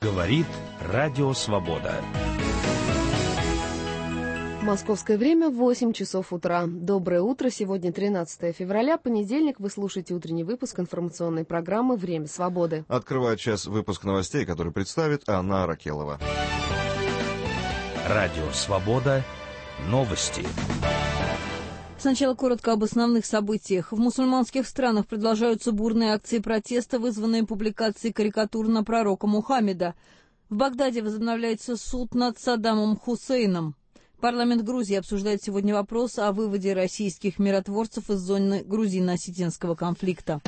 Говорит Радио Свобода. Московское время 8 часов утра. Доброе утро. Сегодня 13 февраля, понедельник. Вы слушаете утренний выпуск информационной программы «Время свободы». Открывает час выпуск новостей, который представит Анна Аракелова. Радио Свобода. Новости. Сначала коротко об основных событиях. В мусульманских странах продолжаются бурные акции протеста, вызванные публикацией карикатур на пророка Мухаммеда. В Багдаде возобновляется суд над Саддамом Хусейном. Парламент Грузии обсуждает сегодня вопрос о выводе российских миротворцев из зоны грузино-осетинского конфликта.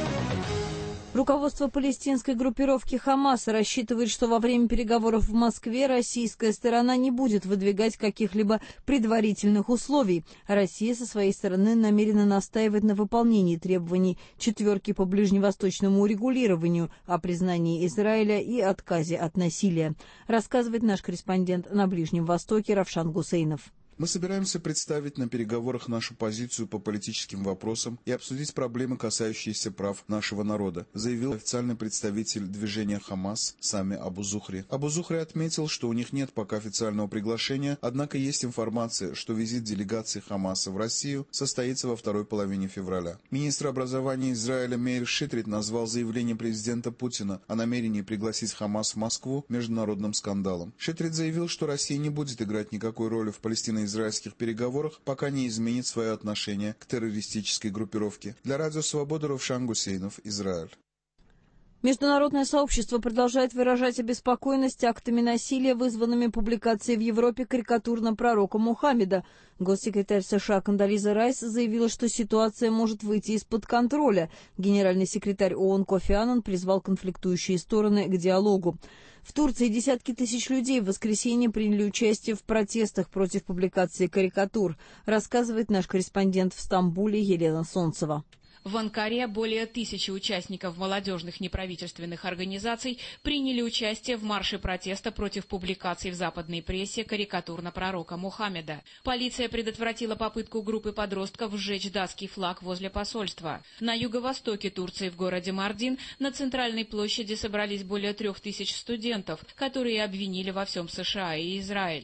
Руководство палестинской группировки «Хамас» рассчитывает, что во время переговоров в Москве российская сторона не будет выдвигать каких-либо предварительных условий. Россия со своей стороны намерена настаивать на выполнении требований четверки по ближневосточному урегулированию, о признании Израиля и отказе от насилия, рассказывает наш корреспондент на Ближнем Востоке Равшан Гусейнов. Мы собираемся представить на переговорах нашу позицию по политическим вопросам и обсудить проблемы, касающиеся прав нашего народа, заявил официальный представитель движения «Хамас» Сами Абу Зухри. Абу Зухри отметил, что у них нет пока официального приглашения, однако есть информация, что визит делегации «Хамаса» в Россию состоится во второй половине февраля. Министр образования Израиля Меир Шитрит назвал заявление президента Путина о намерении пригласить «Хамас» в Москву международным скандалом. Шитрит заявил, что Россия не будет играть никакой роли в палестино-израильских переговорах, пока не изменит свое отношение к террористической группировке. Для Радио Свобода Равшан Гусейнов, Израиль. Международное сообщество продолжает выражать обеспокоенность актами насилия, вызванными публикацией в Европе карикатур на пророка Мухаммеда. Госсекретарь США Кондолиза Райс заявила, что ситуация может выйти из-под контроля. Генеральный секретарь ООН Кофи Аннан призвал конфликтующие стороны к диалогу. В Турции десятки тысяч людей в воскресенье приняли участие в протестах против публикации карикатур, рассказывает наш корреспондент в Стамбуле Елена Солнцева. В Анкаре более 1000 участников молодежных неправительственных организаций приняли участие в марше протеста против публикаций в западной прессе карикатур на пророка Мухаммеда. Полиция предотвратила попытку группы подростков сжечь датский флаг возле посольства. На юго-востоке Турции, в городе Мардин, на центральной площади собрались более 3000 студентов, которые обвинили во всем США и Израиль.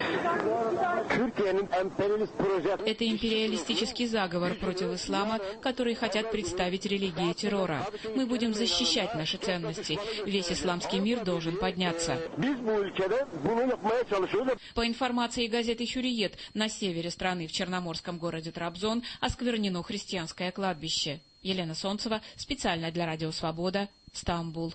Это империалистический заговор против ислама, который хотят представить религии террора. Мы будем защищать наши ценности. Весь исламский мир должен подняться. По информации газеты «Хюриет», на севере страны в черноморском городе Трабзон осквернено христианское кладбище. Елена Солнцева, специально для Радио Свобода, Стамбул.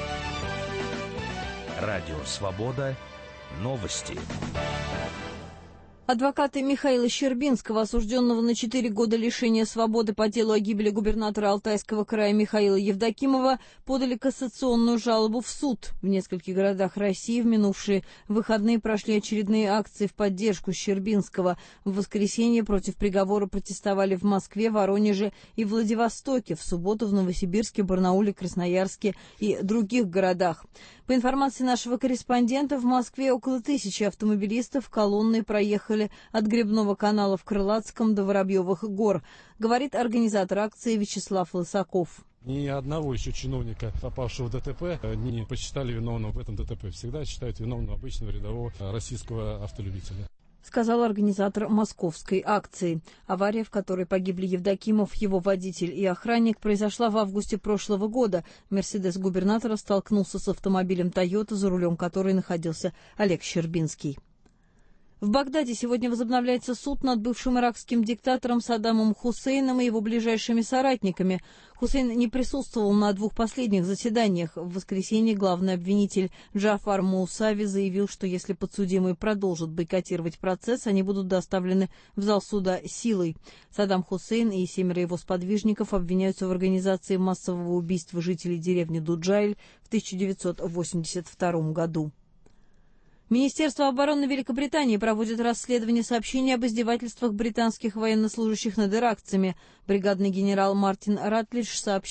Радио Свобода. Новости. Адвокаты Михаила Щербинского, осужденного на 4 года лишения свободы по делу о гибели губернатора Алтайского края Михаила Евдокимова, подали кассационную жалобу в суд. В нескольких городах России в минувшие выходные прошли очередные акции в поддержку Щербинского. В воскресенье против приговора протестовали в Москве, Воронеже и Владивостоке, в субботу в Новосибирске, Барнауле, Красноярске и других городах. По информации нашего корреспондента, в Москве около 1000 автомобилистов колонной проехали от Гребного канала в Крылатском до Воробьевых гор, говорит организатор акции Вячеслав Лысаков. Ни одного еще чиновника, попавшего в ДТП, не посчитали виновным в этом ДТП. Всегда считают виновным обычного рядового российского автолюбителя, сказал организатор московской акции. Авария, в которой погибли Евдокимов, его водитель и охранник, произошла в августе прошлого года. «Мерседес» губернатора столкнулся с автомобилем «Тойота», за рулем которой находился Олег Щербинский. В Багдаде сегодня возобновляется суд над бывшим иракским диктатором Саддамом Хусейном и его ближайшими соратниками. Хусейн не присутствовал на 2 последних заседаниях. В воскресенье главный обвинитель Джафар Мусави заявил, что если подсудимые продолжат бойкотировать процесс, они будут доставлены в зал суда силой. Саддам Хусейн и 7 его сподвижников обвиняются в организации массового убийства жителей деревни Дуджайль в 1982 году. Министерство обороны Великобритании проводит расследование сообщений об издевательствах британских военнослужащих над иракцами. Бригадный генерал Мартин Ратлидж сообщил.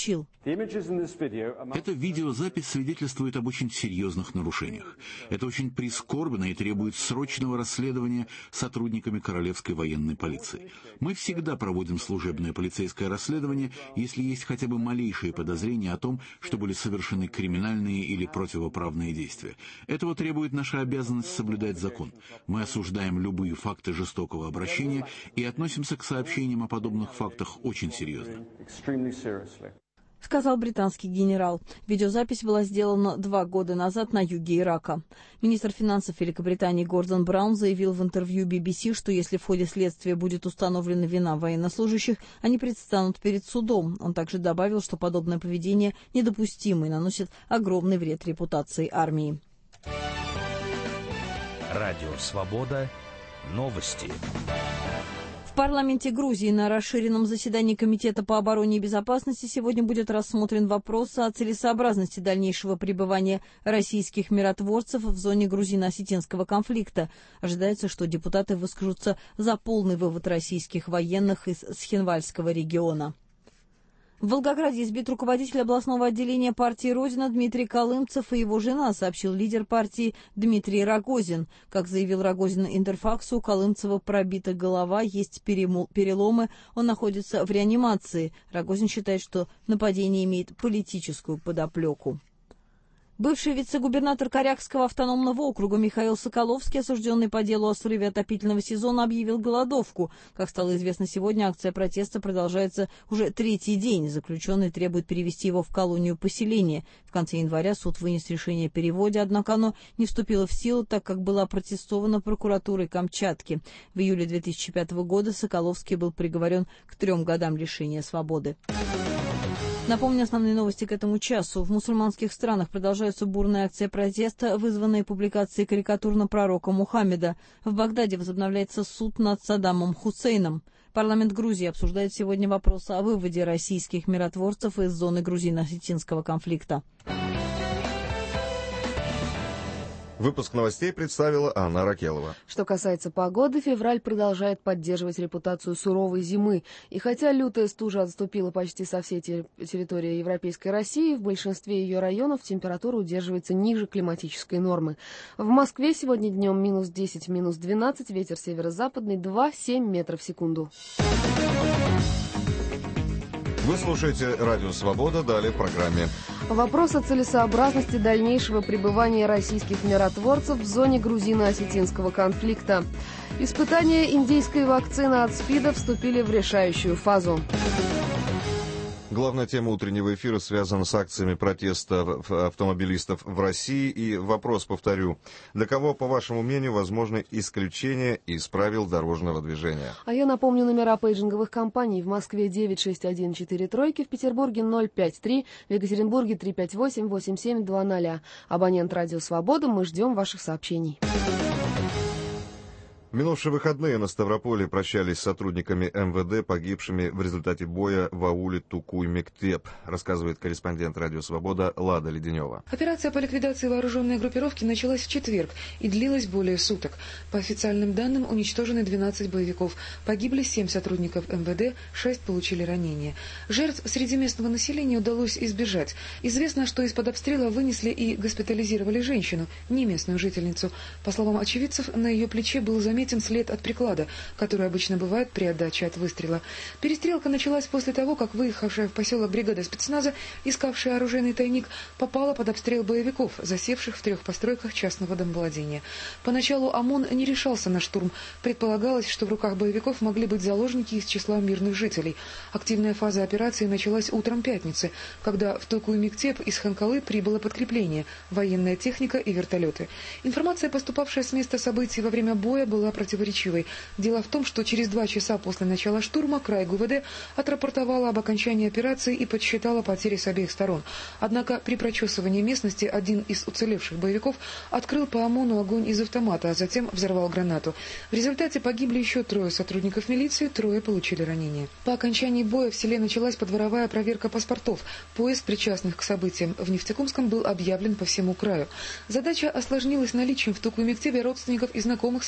Эта видеозапись свидетельствует об очень серьезных нарушениях. Это очень прискорбно и требует срочного расследования сотрудниками Королевской военной полиции. Мы всегда проводим служебное полицейское расследование, если есть хотя бы малейшие подозрения о том, что были совершены криминальные или противоправные действия. Этого требует наша обязанность соблюдать закон. Мы осуждаем любые факты жестокого обращения и относимся к сообщениям о подобных фактах очень серьезно. Сказал британский генерал. Видеозапись была сделана 2 года назад на юге Ирака. Министр финансов Великобритании Гордон Браун заявил в интервью BBC, что если в ходе следствия будет установлена вина военнослужащих, они предстанут перед судом. Он также добавил, что подобное поведение недопустимо и наносит огромный вред репутации армии. Радио «Свобода». Новости. В парламенте Грузии на расширенном заседании Комитета по обороне и безопасности сегодня будет рассмотрен вопрос о целесообразности дальнейшего пребывания российских миротворцев в зоне грузино-осетинского конфликта. Ожидается, что депутаты выскажутся за полный вывод российских военных из Схинвальского региона. В Волгограде избит руководитель областного отделения партии «Родина» Дмитрий Колымцев и его жена, сообщил лидер партии Дмитрий Рогозин. Как заявил Рогозин Интерфаксу, у Колымцева пробита голова, есть переломы, он находится в реанимации. Рогозин считает, что нападение имеет политическую подоплеку. Бывший вице-губернатор Корякского автономного округа Михаил Соколовский, осужденный по делу о срыве отопительного сезона, объявил голодовку. Как стало известно сегодня, акция протеста продолжается уже 3-й день. Заключенный требует перевести его в колонию поселения. В конце января суд вынес решение о переводе, однако оно не вступило в силу, так как было опротестовано прокуратурой Камчатки. В июле 2005 года Соколовский был приговорен к 3 годам лишения свободы. Напомню основные новости к этому часу. В мусульманских странах продолжаются бурные акции протеста, вызванные публикацией карикатур на пророка Мухаммеда. В Багдаде возобновляется суд над Саддамом Хусейном. Парламент Грузии обсуждает сегодня вопрос о выводе российских миротворцев из зоны грузино-осетинского конфликта. Выпуск новостей представила Анна Ракелова. Что касается погоды, февраль продолжает поддерживать репутацию суровой зимы. И хотя лютая стужа отступила почти со всей территории Европейской России, в большинстве ее районов температура удерживается ниже климатической нормы. В Москве сегодня днем -10, -12, ветер северо-западный 2,7 метров в секунду. Вы слушаете «Радио Свобода», далее в программе. Вопрос о целесообразности дальнейшего пребывания российских миротворцев в зоне грузино-осетинского конфликта. Испытания индийской вакцины от СПИДа вступили в решающую фазу. Главная тема утреннего эфира связана с акциями протеста автомобилистов в России. И вопрос, повторю, для кого, по вашему мнению, возможны исключения из правил дорожного движения? А я напомню номера пейджинговых компаний. В Москве 96143, в Петербурге 053, в Екатеринбурге 358-8720. Абонент «Радио Свобода», мы ждем ваших сообщений. В минувшие выходные на Ставрополе прощались с сотрудниками МВД, погибшими в результате боя в ауле Тукуй-Мектеп, рассказывает корреспондент «Радио Свобода» Лада Леденева. Операция по ликвидации вооруженной группировки началась в четверг и длилась более суток. По официальным данным, уничтожены 12 боевиков. Погибли 7 сотрудников МВД, 6 получили ранения. Жертв среди местного населения удалось избежать. Известно, что из-под обстрела вынесли и госпитализировали женщину, не местную жительницу. По словам очевидцев, на ее плече был заметен след от приклада, который обычно бывает при отдаче от выстрела. Перестрелка началась после того, как выехавшая в поселок бригада спецназа, искавшая оружейный тайник, попала под обстрел боевиков, засевших в 3 постройках частного домовладения. Поначалу ОМОН не решался на штурм. Предполагалось, что в руках боевиков могли быть заложники из числа мирных жителей. Активная фаза операции началась утром пятницы, когда в Тукуй-Мектеп из Ханкалы прибыло подкрепление, военная техника и вертолеты. Информация, поступавшая с места событий во время боя, была противоречивой. Дело в том, что через 2 часа после начала штурма край ГУВД отрапортовала об окончании операции и подсчитала потери с обеих сторон. Однако при прочесывании местности один из уцелевших боевиков открыл по ОМОНу огонь из автомата, а затем взорвал гранату. В результате погибли еще 3 сотрудников милиции, 3 получили ранения. По окончании боя в селе началась подворовая проверка паспортов. Поиск причастных к событиям в Нефтекумском был объявлен по всему краю. Задача осложнилась наличием в Тукуй-Мектебе родственников и знакомых сочувствующих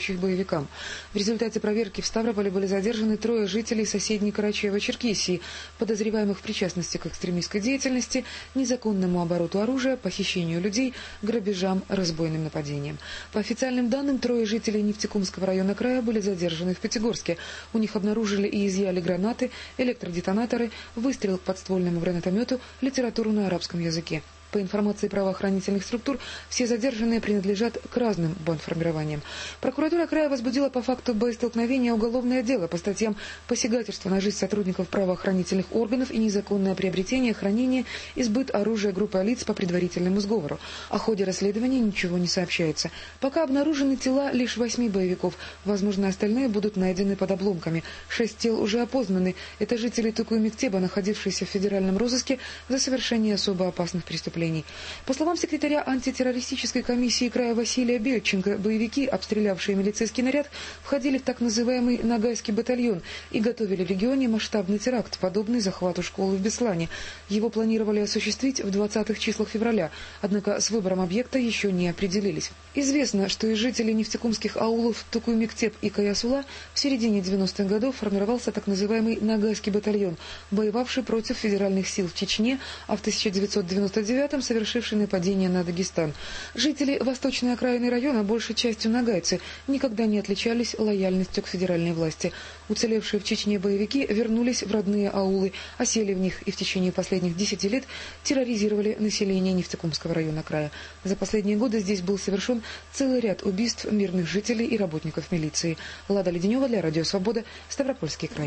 помогающих боевикам. В результате проверки в Ставрополе были задержаны 3 жителей соседней Карачаево-Черкесии, подозреваемых в причастности к экстремистской деятельности, незаконному обороту оружия, похищению людей, грабежам, разбойным нападениям. По официальным данным, 3 жителей Нефтекумского района края были задержаны в Пятигорске. У них обнаружили и изъяли гранаты, электродетонаторы, выстрел к подствольному гранатомету, литературу на арабском языке. По информации правоохранительных структур, все задержанные принадлежат к разным бандформированиям. Прокуратура края возбудила по факту боестолкновения уголовное дело по статьям посягательства на жизнь сотрудников правоохранительных органов и незаконное приобретение, хранение и сбыт оружия группой лиц по предварительному сговору. О ходе расследования ничего не сообщается. Пока обнаружены тела лишь 8 боевиков. Возможно, остальные будут найдены под обломками. 6 тел уже опознаны. Это жители Тукуй-Мектеба, находившиеся в федеральном розыске за совершение особо опасных преступлений. По словам секретаря антитеррористической комиссии края Василия Бельченко, боевики, обстрелявшие милицейский наряд, входили в так называемый Ногайский батальон и готовили в регионе масштабный теракт, подобный захвату школы в Беслане. Его планировали осуществить в 20-х числах февраля, однако с выбором объекта еще не определились. Известно, что из жителей нефтекумских аулов Тукуй-Мектеб и Каясула в середине 90-х годов формировался так называемый Ногайский батальон, воевавший против федеральных сил в Чечне, а в 1999 совершивший нападение на Дагестан. Жители восточной окраины района, большей частью нагайцы, никогда не отличались лояльностью к федеральной власти. Уцелевшие в Чечне боевики вернулись в родные аулы, осели в них и в течение последних 10 лет терроризировали население Нефтекумского района края. За последние годы здесь был совершен целый ряд убийств мирных жителей и работников милиции. Лада Леденева для Радио Свобода, Ставропольский край.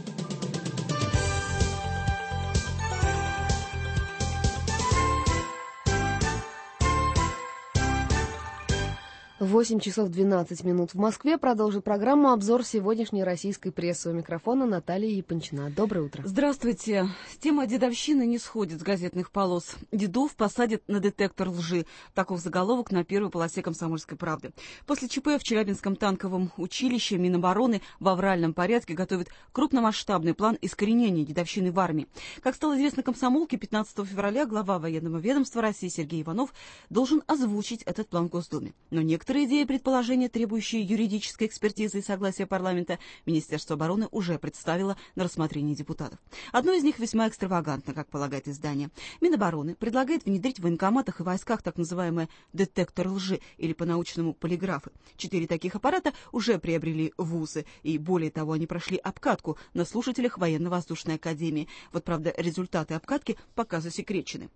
8 часов 12 минут в Москве. Продолжит программу обзор сегодняшней российской прессы. У микрофона Наталья Япончина. Доброе утро. Здравствуйте. Тема дедовщины не сходит с газетных полос. Дедов посадят на детектор лжи. Таков заголовок на первой полосе «Комсомольской правды». После ЧП в Челябинском танковом училище Минобороны в авральном порядке готовит крупномасштабный план искоренения дедовщины в армии. Как стало известно комсомолке, 15 февраля глава военного ведомства России Сергей Иванов должен озвучить этот план в Госдуме. Но некоторые идеи и предположения, требующие юридической экспертизы и согласия парламента, Министерство обороны уже представило на рассмотрение депутатов. Одно из них весьма экстравагантно, как полагает издание. Минобороны предлагает внедрить в военкоматах и войсках так называемый детектор лжи, или по-научному полиграфы. 4 таких аппарата уже приобрели вузы, и более того, они прошли обкатку на слушателях военно-воздушной академии. Вот, правда, результаты обкатки пока засекречены.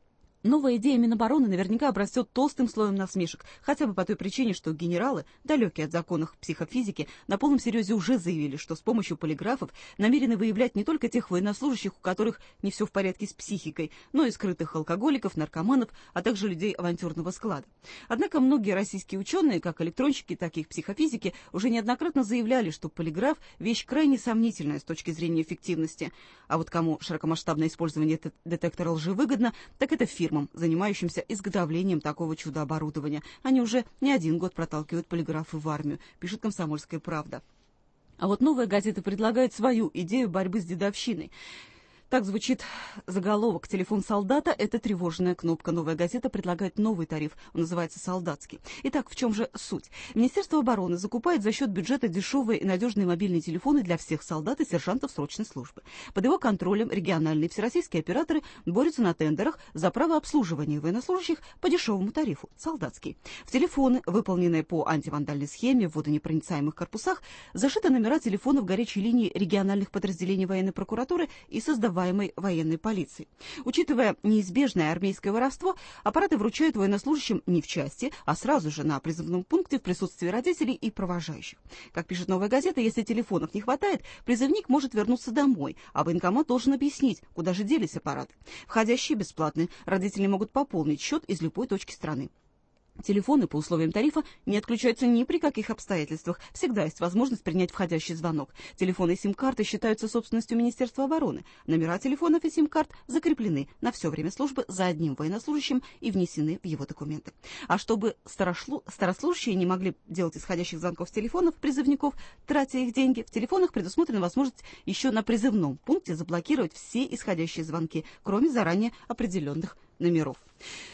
Новая идея Минобороны наверняка обрастет толстым слоем насмешек, хотя бы по той причине, что генералы, далекие от законов психофизики, на полном серьезе уже заявили, что с помощью полиграфов намерены выявлять не только тех военнослужащих, у которых не все в порядке с психикой, но и скрытых алкоголиков, наркоманов, а также людей авантюрного склада. Однако многие российские ученые, как электронщики, так и психофизики, уже неоднократно заявляли, что полиграф – вещь крайне сомнительная с точки зрения эффективности. А вот кому широкомасштабное использование детектора лжи выгодно, так это фирмы, занимающимся изготовлением такого чудо-оборудования. Они уже не 1 год проталкивают полиграфы в армию, пишет «Комсомольская правда». А вот «Новая газета» предлагает свою идею борьбы с дедовщиной. Так звучит заголовок. Телефон солдата – это тревожная кнопка. «Новая газета» предлагает новый тариф. Он называется «Солдатский». Итак, в чем же суть? Министерство обороны закупает за счет бюджета дешевые и надежные мобильные телефоны для всех солдат и сержантов срочной службы. Под его контролем региональные всероссийские операторы борются на тендерах за право обслуживания военнослужащих по дешевому тарифу – «Солдатский». В телефоны, выполненные по антивандальной схеме в водонепроницаемых корпусах, зашиты номера телефонов горячей линии региональных подразделений военной прокуратуры и создаваемой военной полиции. Учитывая неизбежное армейское воровство, аппараты вручают военнослужащим не в части, а сразу же на призывном пункте в присутствии родителей и провожающих. Как пишет «Новая газета», если телефонов не хватает, призывник может вернуться домой, а военкомат должен объяснить, куда же делись аппараты. Входящие бесплатные, родители могут пополнить счет из любой точки страны. Телефоны по условиям тарифа не отключаются ни при каких обстоятельствах. Всегда есть возможность принять входящий звонок. Телефоны и сим-карты считаются собственностью Министерства обороны. Номера телефонов и сим-карт закреплены на все время службы за одним военнослужащим и внесены в его документы. А чтобы старослужащие не могли делать исходящих звонков с телефонов призывников, тратя их деньги, в телефонах предусмотрена возможность еще на призывном пункте заблокировать все исходящие звонки, кроме заранее определенных номеров.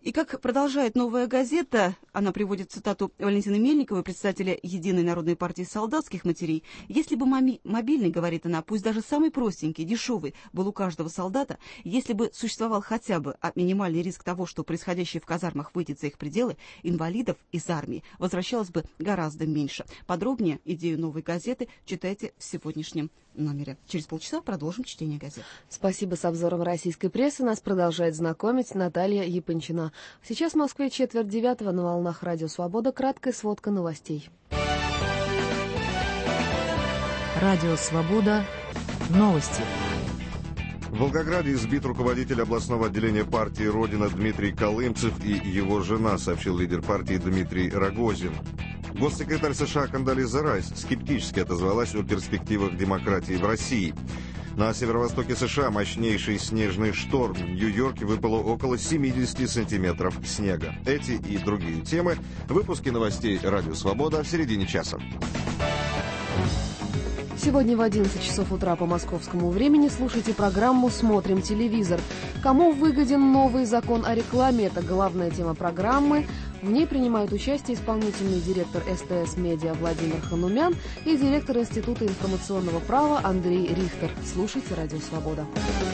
И как продолжает «Новая газета», она приводит цитату Валентины Мельниковой, председателя Единой народной партии солдатских матерей, «если бы мобильный, говорит она, пусть даже самый простенький, дешевый, был у каждого солдата, если бы существовал хотя бы минимальный риск того, что происходящее в казармах выйдет за их пределы, инвалидов из армии возвращалось бы гораздо меньше». Подробнее идею «Новой газеты» читайте в сегодняшнем номере. Через полчаса продолжим чтение газет. Спасибо. С обзором российской прессы нас продолжает знакомить Наталья Япончина. Сейчас в Москве 8:45 на волнах Радио Свобода. Краткая сводка новостей. Радио Свобода. Новости. В Волгограде избит руководитель областного отделения партии «Родина» Дмитрий Колымцев и его жена, сообщил лидер партии Дмитрий Рогозин. Госсекретарь США Кондолиза Райс скептически отозвалась о перспективах демократии в России. На северо-востоке США мощнейший снежный шторм. В Нью-Йорке выпало около 70 сантиметров снега. Эти и другие темы в выпуске новостей «Радио Свобода» в середине часа. Сегодня в 11 часов утра по московскому времени слушайте программу «Смотрим телевизор». Кому выгоден новый закон о рекламе? Это главная тема программы. В ней принимают участие исполнительный директор СТС «Медиа» Владимир Ханумян и директор Института информационного права Андрей Рихтер. Слушайте «Радио Свобода».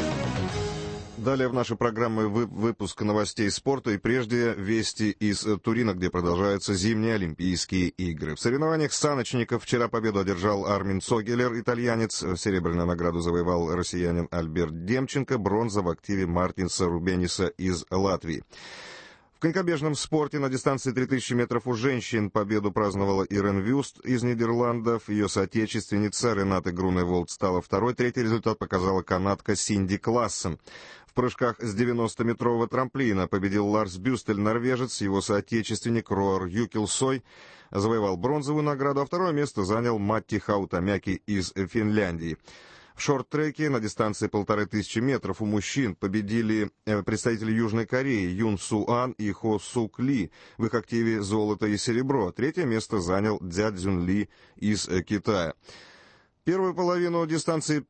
Далее в нашей программе выпуск новостей спорта и прежде вести из Турина, где продолжаются зимние Олимпийские игры. В соревнованиях саночников вчера победу одержал Армин Цогелер, итальянец. Серебряную награду завоевал россиянин Альберт Демченко, бронза в активе Мартинса Рубениса из Латвии. В конькобежном спорте на дистанции 3000 метров у женщин победу праздновала Ирен Вюст из Нидерландов. Ее соотечественница Рената Груневолд стала второй. Третий результат показала канадка Синди Классен. В прыжках с 90-метрового трамплина победил Ларс Бюстель, норвежец. Его соотечественник Роар Юкилсой завоевал бронзовую награду, а второе место занял Матти Хаутамяки из Финляндии. В шорт-треке на дистанции 1500 метров у мужчин победили представители Южной Кореи Юн Су Ан и Хо Сук Ли. В их активе золото и серебро. Третье место занял Дзя Цзюн Ли из Китая. Первую половину дистанции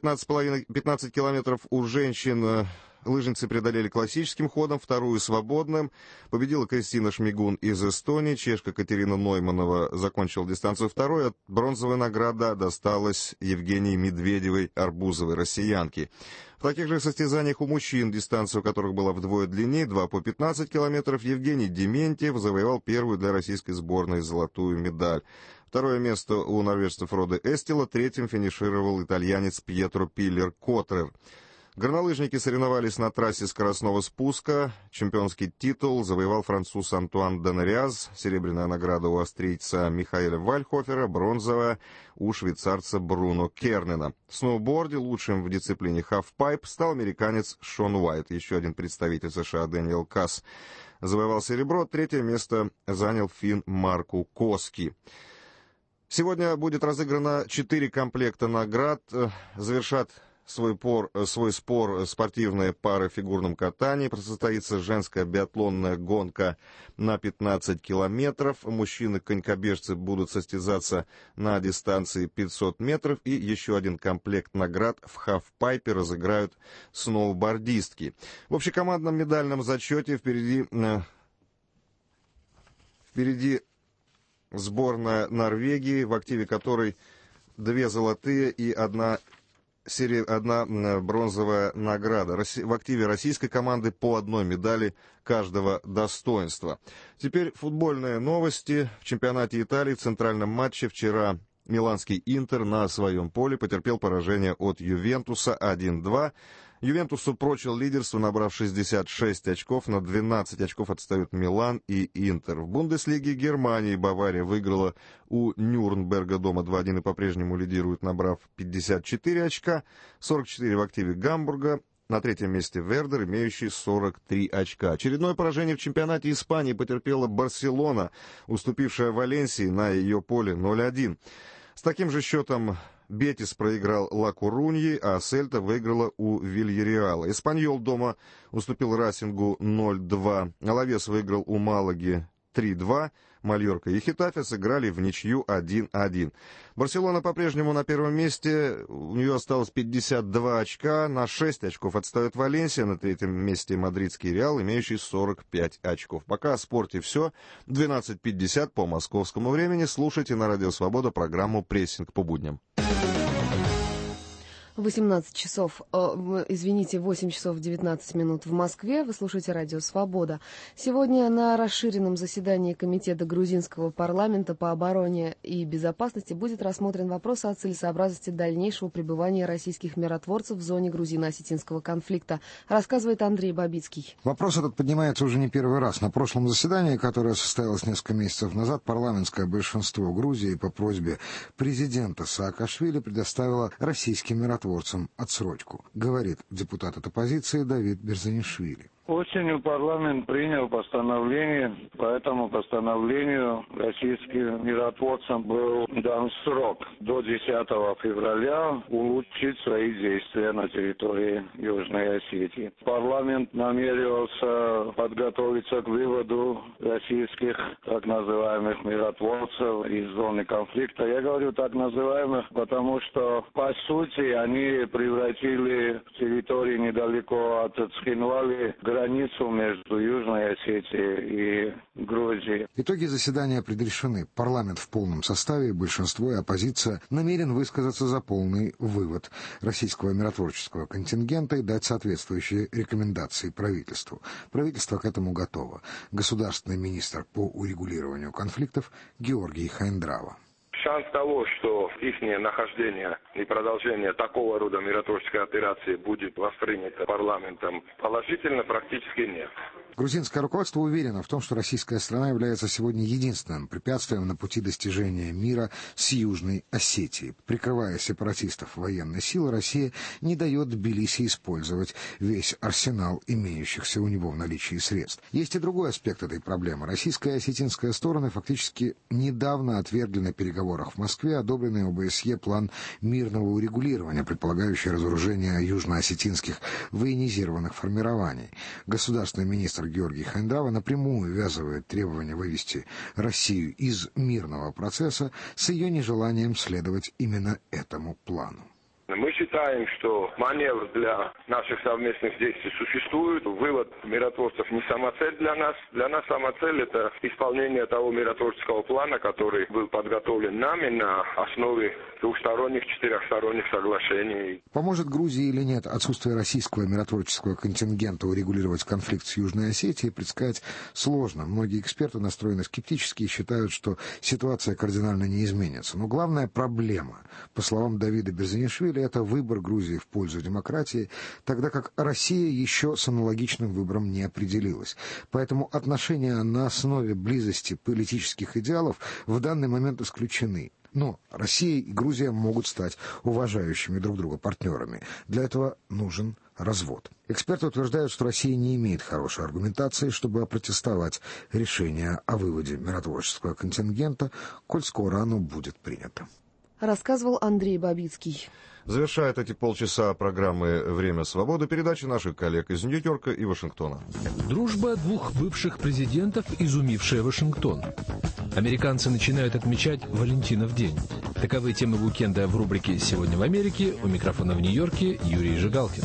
15 километров у женщин лыжницы преодолели классическим ходом, вторую — свободным. Победила Кристина Шмигун из Эстонии, чешка Катерина Нойманова закончила дистанцию второй, а бронзовая награда досталась Евгении Медведевой-Арбузовой, россиянке. В таких же состязаниях у мужчин, дистанция у которых была вдвое длиннее, 2 по 15 километров, Евгений Дементьев завоевал первую для российской сборной золотую медаль. Второе место у норвежцев Роды Эстила, третьим финишировал итальянец Пьетро Пиллер-Котрер. Горнолыжники соревновались на трассе скоростного спуска. Чемпионский титул завоевал француз Антуан Денариаз, серебряная награда у австрийца Михаэля Вальхофера, бронзовая у швейцарца Бруно Кернена. В сноуборде лучшим в дисциплине хафпайп стал американец Шон Уайт. Еще один представитель США Дэниел Касс завоевал серебро, третье место занял финн Марку Коски. Сегодня будет разыграно 4 комплекта наград. Завершат свой спор спортивные пары в фигурном катании. Состоится женская биатлонная гонка на 15 километров. Мужчины-конькобежцы будут состязаться на дистанции 500 метров. И еще один комплект наград в хафпайпе разыграют сноубордистки. В общекомандном медальном зачете впереди сборная Норвегии, в активе которой 2 золотые и одна бронзовая награда. В активе российской команды по 1 медали каждого достоинства. Теперь футбольные новости. В чемпионате Италии в центральном матче вчера миланский Интер на своем поле потерпел поражение от Ювентуса 1-2. Ювентусу прочил лидерство, набрав 66 очков, на 12 очков отстают Милан и Интер. В Бундеслиге Германии Бавария выиграла у Нюрнберга дома 2-1 и по-прежнему лидирует, набрав 54 очка, 44 в активе Гамбурга. На третьем месте Вердер, имеющий 43 очка. Очередное поражение в чемпионате Испании потерпела Барселона, уступившая Валенсии на ее поле 0-1. С таким же счетом Бетис проиграл Ла Коруньи, а Сельта выиграла у Вильяреала. Эспаньол дома уступил Расингу 0-2. Алавес выиграл у Малаги 3-2. Мальорка и Хетафе сыграли в ничью 1-1. Барселона по-прежнему на первом месте. У нее осталось 52 очка. На 6 очков отстает Валенсия. На третьем месте мадридский Реал, имеющий 45 очков. Пока о спорте все. 12:50 по московскому времени. Слушайте на Радио Свобода программу «Прессинг по будням». 8 часов 19 минут в Москве. Вы слушаете Радио Свобода. Сегодня на расширенном заседании Комитета грузинского парламента по обороне и безопасности будет рассмотрен вопрос о целесообразности дальнейшего пребывания российских миротворцев в зоне грузино-осетинского конфликта, рассказывает Андрей Бабицкий. Вопрос этот поднимается уже не первый раз. На прошлом заседании, которое состоялось несколько месяцев назад, парламентское большинство Грузии по просьбе президента Саакашвили предоставило российским миротворцам отсрочку, говорит депутат от оппозиции Давид Берзанишвили. Осенью парламент принял постановление, по этому постановлению российским миротворцам был дан срок до 10 февраля улучшить свои действия на территории Южной Осетии. Парламент намеревался подготовиться к выводу российских так называемых миротворцев из зоны конфликта. Я говорю так называемых, потому что по сути они превратили территории недалеко от Цхинвали границу между Южной Осетией и Грузией. Итоги заседания предрешены. Парламент в полном составе, большинство и оппозиция намерен высказаться за полный вывод российского миротворческого контингента и дать соответствующие рекомендации правительству. Правительство к этому готово. Государственный министр по урегулированию конфликтов Георгий Хайндрава. Шанс того, что их нахождение и продолжение такого рода миротворческой операции будет воспринято парламентом положительно, практически нет. Грузинское руководство уверено в том, что российская страна является сегодня единственным препятствием на пути достижения мира с Южной Осетией. Прикрывая сепаратистов военной силы, Россия не дает Тбилиси использовать весь арсенал имеющихся у него в наличии средств. Есть и другой аспект этой проблемы. Российская и осетинская стороны фактически недавно отвергли на переговорах в Москве одобренный ОБСЕ план мирного урегулирования, предполагающий разоружение южноосетинских военизированных формирований. Государственный министр Георгий Хайндрава напрямую увязывает требование вывести Россию из мирного процесса с ее нежеланием следовать именно этому плану. Мы считаем, что маневр для наших совместных действий существует. Вывод миротворцев не самоцель для нас. Для нас самоцель – это исполнение того миротворческого плана, который был подготовлен нами на основе двухсторонних, четырехсторонних соглашений. Поможет Грузии или нет отсутствие российского миротворческого контингента урегулировать конфликт с Южной Осетией, предсказать сложно. Многие эксперты настроены скептически и считают, что ситуация кардинально не изменится. Но главная проблема, по словам Давида Берзанишвили, это выбор Грузии в пользу демократии, тогда как Россия еще с аналогичным выбором не определилась. Поэтому отношения на основе близости политических идеалов в данный момент исключены. Но Россия и Грузия могут стать уважающими друг друга партнерами. Для этого нужен развод. Эксперты утверждают, что Россия не имеет хорошей аргументации, чтобы опротестовать решение о выводе миротворческого контингента, коль скоро оно будет принято. Рассказывал Андрей Бабицкий. Завершает эти полчаса программы «Время свободы» передачи наших коллег из Нью-Йорка и Вашингтона. Дружба двух бывших президентов, изумившая Вашингтон. Американцы начинают отмечать Валентинов день. Таковы темы уикенда в рубрике «Сегодня в Америке». У микрофона в Нью-Йорке Юрий Жигалкин.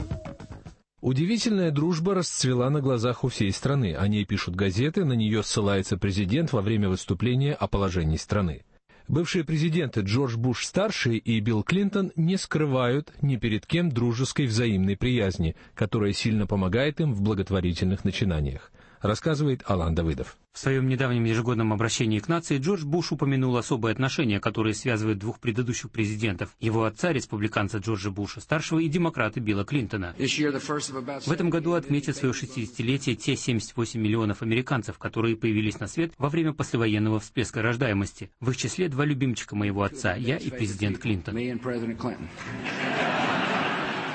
Удивительная дружба расцвела на глазах у всей страны. О ней пишут газеты, на нее ссылается президент во время выступления о положении страны. Бывшие президенты Джордж Буш-старший и Билл Клинтон не скрывают ни перед кем дружеской взаимной приязни, которая сильно помогает им в благотворительных начинаниях, рассказывает Алан Давыдов. В своем недавнем ежегодном обращении к нации Джордж Буш упомянул особые отношения, которые связывают двух предыдущих президентов, его отца, республиканца Джорджа Буша-старшего, и демократа Билла Клинтона. В этом году отметят свое 60-летие те 78 миллионов американцев, которые появились на свет во время послевоенного всплеска рождаемости. В их числе два любимчика моего отца, я и президент Клинтон.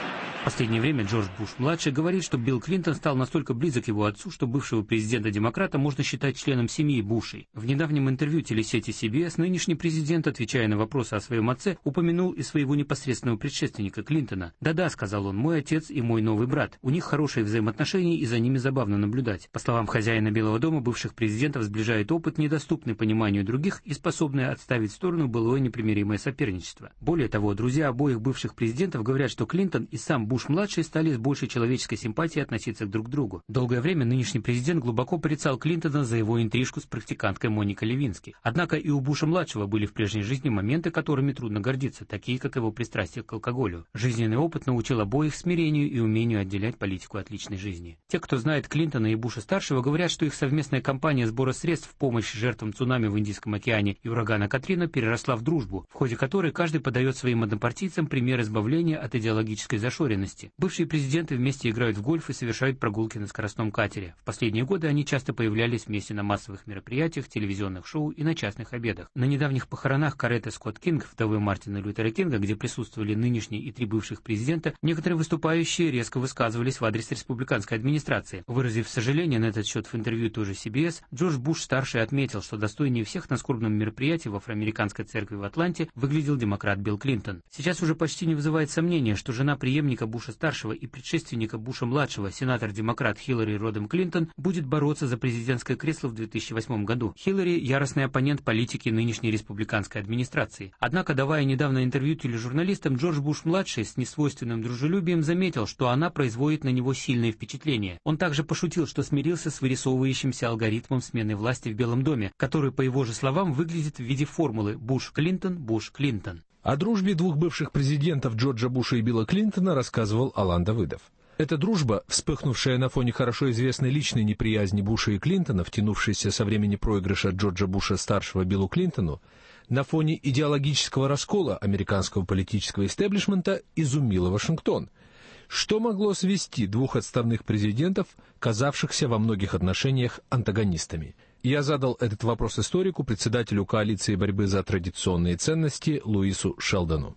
последнее время Джордж Буш-младший говорит, что Билл Клинтон стал настолько близок его отцу, что бывшего президента-демократа можно считать членом семьи Бушей. В недавнем интервью телесети CBS нынешний президент, отвечая на вопросы о своем отце, упомянул и своего непосредственного предшественника Клинтона. «Да-да», — сказал он, — «мой отец и мой новый брат. У них хорошие взаимоотношения, и за ними забавно наблюдать». По словам хозяина Белого дома, бывших президентов сближает опыт, недоступный пониманию других и способный отставить в сторону былое непримиримое соперничество. Более того, друзья обоих бывших президентов говорят, что Клинтон и сам Буш-младший стали с большей человеческой симпатией относиться друг к другу. Долгое время нынешний президент глубоко порицал Клинтона за его интрижку с практиканткой Моникой Левински. Однако и у Буша-младшего были в прежней жизни моменты, которыми трудно гордиться, такие как его пристрастие к алкоголю. Жизненный опыт научил обоих смирению и умению отделять политику от личной жизни. Те, кто знает Клинтона и Буша-старшего, говорят, что их совместная кампания сбора средств в помощь жертвам цунами в Индийском океане и урагана Катрина переросла в дружбу, в ходе которой каждый подает своим однопартийцам пример избавления от идеологической зашоренности. Бывшие президенты вместе играют в гольф и совершают прогулки на скоростном катере. В последние годы они часто появлялись вместе на массовых мероприятиях, телевизионных шоу и на частных обедах. На недавних похоронах Коретты Скотт Кинг, вдовы Мартина Лютера Кинга, где присутствовали нынешний и 3 бывших президента, некоторые выступающие резко высказывались в адрес республиканской администрации. Выразив сожаление на этот счет в интервью той же CBS, Джордж Буш-старший отметил, что достойнее всех на скорбном мероприятии в афроамериканской церкви в Атланте выглядел демократ Билл Клинтон. Сейчас уже почти не вызывает сомнения, что жена преемника Буша-старшего и предшественника Буша-младшего, сенатор-демократ Хиллари Родем Клинтон, будет бороться за президентское кресло в 2008 году. Хиллари – яростный оппонент политики нынешней республиканской администрации. Однако, давая недавно интервью тележурналистам, Джордж Буш-младший с несвойственным дружелюбием заметил, что она производит на него сильное впечатление. Он также пошутил, что смирился с вырисовывающимся алгоритмом смены власти в Белом доме, который, по его же словам, выглядит в виде формулы Буш-Клинтон, Буш-Клинтон. О дружбе двух бывших президентов Джорджа Буша и Билла Клинтона рассказывал Алан Давыдов. Эта дружба, вспыхнувшая на фоне хорошо известной личной неприязни Буша и Клинтона, втянувшейся со времени проигрыша Джорджа Буша-старшего Биллу Клинтону, на фоне идеологического раскола американского политического истеблишмента, изумила Вашингтон. Что могло свести двух отставных президентов, казавшихся во многих отношениях антагонистами? Я задал этот вопрос историку, председателю коалиции борьбы за традиционные ценности Луису Шелдону.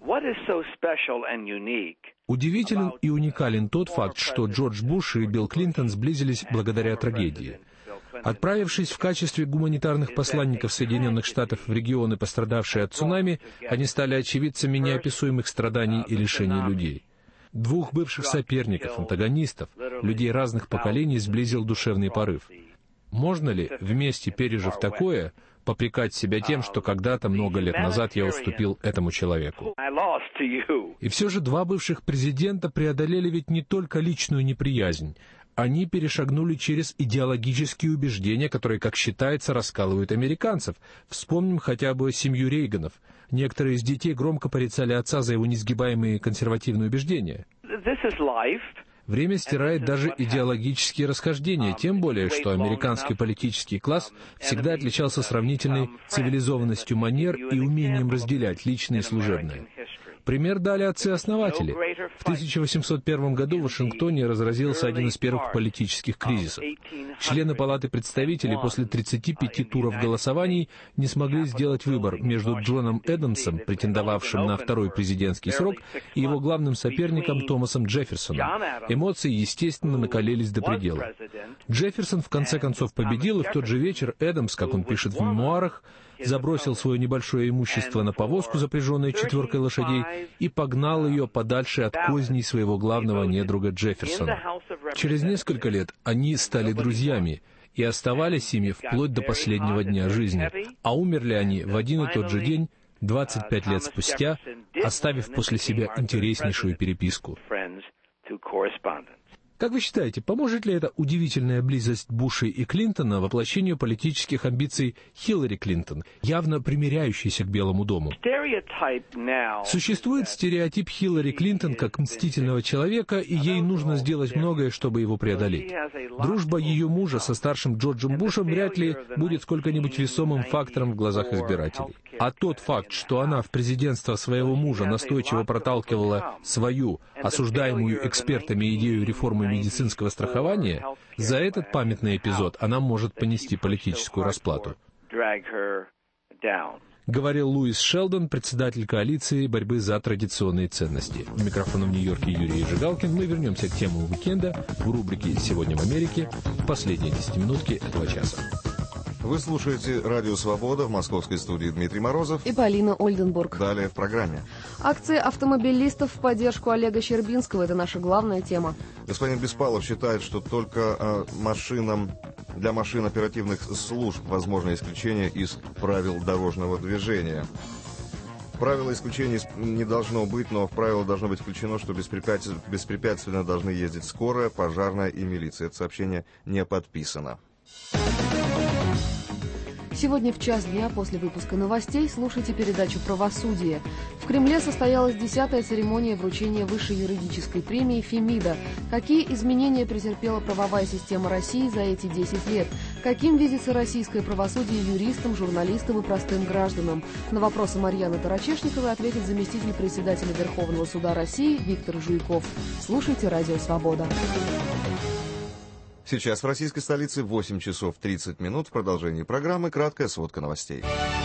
Удивителен и уникален тот факт, что Джордж Буш и Билл Клинтон сблизились благодаря трагедии. Отправившись в качестве гуманитарных посланников Соединенных Штатов в регионы, пострадавшие от цунами, они стали очевидцами неописуемых страданий и лишений людей. Двух бывших соперников, антагонистов, людей разных поколений сблизил душевный порыв. Можно ли, вместе пережив такое, попрекать себя тем, что когда-то, много лет назад, я уступил этому человеку? И все же два бывших президента преодолели ведь не только личную неприязнь. Они перешагнули через идеологические убеждения, которые, как считается, раскалывают американцев. Вспомним хотя бы семью Рейганов. Некоторые из детей громко порицали отца за его несгибаемые консервативные убеждения. Время стирает даже идеологические расхождения, тем более, что американский политический класс всегда отличался сравнительной цивилизованностью манер и умением разделять личное и служебное. Пример дали отцы-основатели. В 1801 году в Вашингтоне разразился один из первых политических кризисов. Члены Палаты представителей после 35 туров голосований не смогли сделать выбор между Джоном Эдамсом, претендовавшим на второй президентский срок, и его главным соперником Томасом Джефферсоном. Эмоции, естественно, накалились до предела. Джефферсон в конце концов победил, и в тот же вечер Эдамс, как он пишет в мемуарах, забросил свое небольшое имущество на повозку, запряженную 4 лошадей, и погнал ее подальше от козней своего главного недруга Джефферсона. Через несколько лет они стали друзьями и оставались ими вплоть до последнего дня жизни, а умерли они в один и тот же день, 25 лет спустя, оставив после себя интереснейшую переписку. Как вы считаете, поможет ли эта удивительная близость Буша и Клинтона воплощению политических амбиций Хиллари Клинтон, явно примиряющейся к Белому дому? Существует стереотип Хиллари Клинтон как мстительного человека, и ей нужно сделать многое, чтобы его преодолеть. Дружба ее мужа со старшим Джорджем Бушем вряд ли будет сколько-нибудь весомым фактором в глазах избирателей. А тот факт, что она в президентство своего мужа настойчиво проталкивала свою, осуждаемую экспертами идею реформы медицинского страхования, за этот памятный эпизод она может понести политическую расплату. говорил Луис Шелдон, председатель коалиции борьбы за традиционные ценности. У микрофона в Нью-Йорке Юрий Жигалкин. Мы вернемся к темам уикенда в рубрике «Сегодня в Америке» в последние 10 минутки этого часа. Вы слушаете «Радио Свобода», в московской студии Дмитрий Морозов и Полина Ольденбург. Далее в программе. Акции автомобилистов в поддержку Олега Щербинского – это наша главная тема. Господин Беспалов считает, что только для машин оперативных служб возможно исключение из правил дорожного движения. Правила исключений не должно быть, но в правила должно быть включено, что беспрепятственно должны ездить скорая, пожарная и милиция. Это сообщение не подписано. Сегодня в час дня после выпуска новостей слушайте передачу «Правосудие». В Кремле состоялась 10-я церемония вручения высшей юридической премии «Фемида». Какие изменения претерпела правовая система России за эти 10 лет? Каким видится российское правосудие юристам, журналистам и простым гражданам? На вопросы Марьяны Тарачешниковой ответит заместитель председателя Верховного суда России Виктор Жуйков. Слушайте «Радио Свобода». Сейчас в российской столице 8 часов 30 минут. В продолжении программы краткая сводка новостей.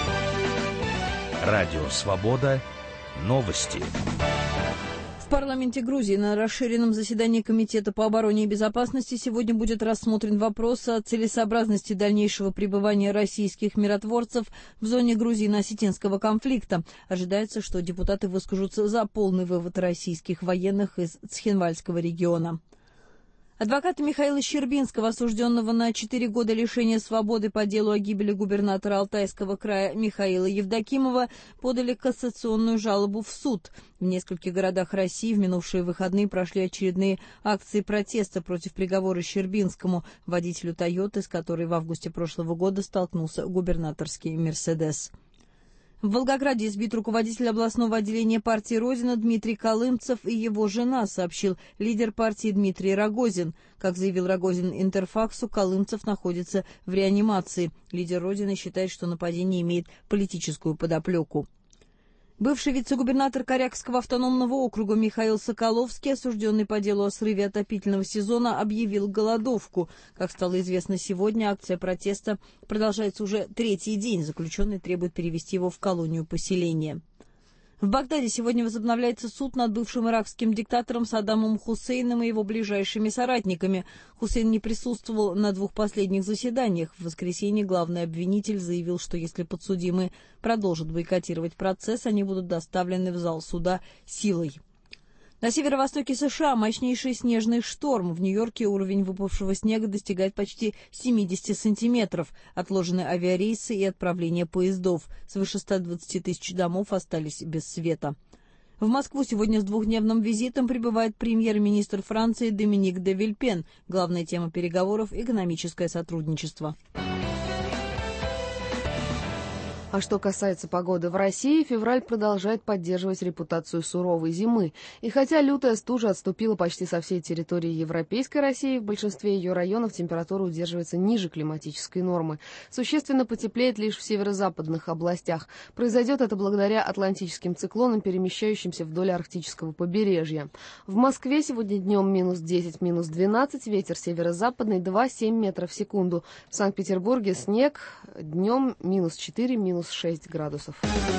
Радио «Свобода». Новости. В парламенте Грузии на расширенном заседании Комитета по обороне и безопасности сегодня будет рассмотрен вопрос о целесообразности дальнейшего пребывания российских миротворцев в зоне Грузийно-осетинского конфликта. Ожидается, что депутаты выскажутся за полный вывод российских военных из Цхинвальского региона. Адвокаты Михаила Щербинского, осужденного на 4 года лишения свободы по делу о гибели губернатора Алтайского края Михаила Евдокимова, подали кассационную жалобу в суд. В нескольких городах России в минувшие выходные прошли очередные акции протеста против приговора Щербинскому, водителю «Тойоты», с которой в августе прошлого года столкнулся губернаторский «Мерседес». В Волгограде избит руководитель областного отделения партии «Родина» Дмитрий Колымцев и его жена, сообщил лидер партии Дмитрий Рогозин. Как заявил Рогозин Интерфаксу, Колымцев находится в реанимации. Лидер «Родины» считает, что нападение имеет политическую подоплеку. Бывший вице-губернатор Корякского автономного округа Михаил Соколовский, осужденный по делу о срыве отопительного сезона, объявил голодовку. Как стало известно сегодня, акция протеста продолжается уже 3-й день. Заключенный требует перевести его в колонию поселения. В Багдаде сегодня возобновляется суд над бывшим иракским диктатором Саддамом Хусейном и его ближайшими соратниками. Хусейн не присутствовал на 2 последних заседаниях. В воскресенье главный обвинитель заявил, что если подсудимые продолжат бойкотировать процесс, они будут доставлены в зал суда силой. На северо-востоке США мощнейший снежный шторм. В Нью-Йорке уровень выпавшего снега достигает почти 70 сантиметров. Отложены авиарейсы и отправление поездов. Свыше 120 тысяч домов остались без света. В Москву сегодня с 2-дневным визитом прибывает премьер-министр Франции Доминик де Вильпен. Главная тема переговоров – экономическое сотрудничество. А что касается погоды в России, февраль продолжает поддерживать репутацию суровой зимы. И хотя лютая стужа отступила почти со всей территории Европейской России, в большинстве ее районов температура удерживается ниже климатической нормы. Существенно потеплеет лишь в северо-западных областях. Произойдет это благодаря атлантическим циклонам, перемещающимся вдоль арктического побережья. В Москве сегодня днем -10, -12, ветер северо-западный 2,7 метров в секунду. В Санкт-Петербурге снег, днем -4, -6 градусов.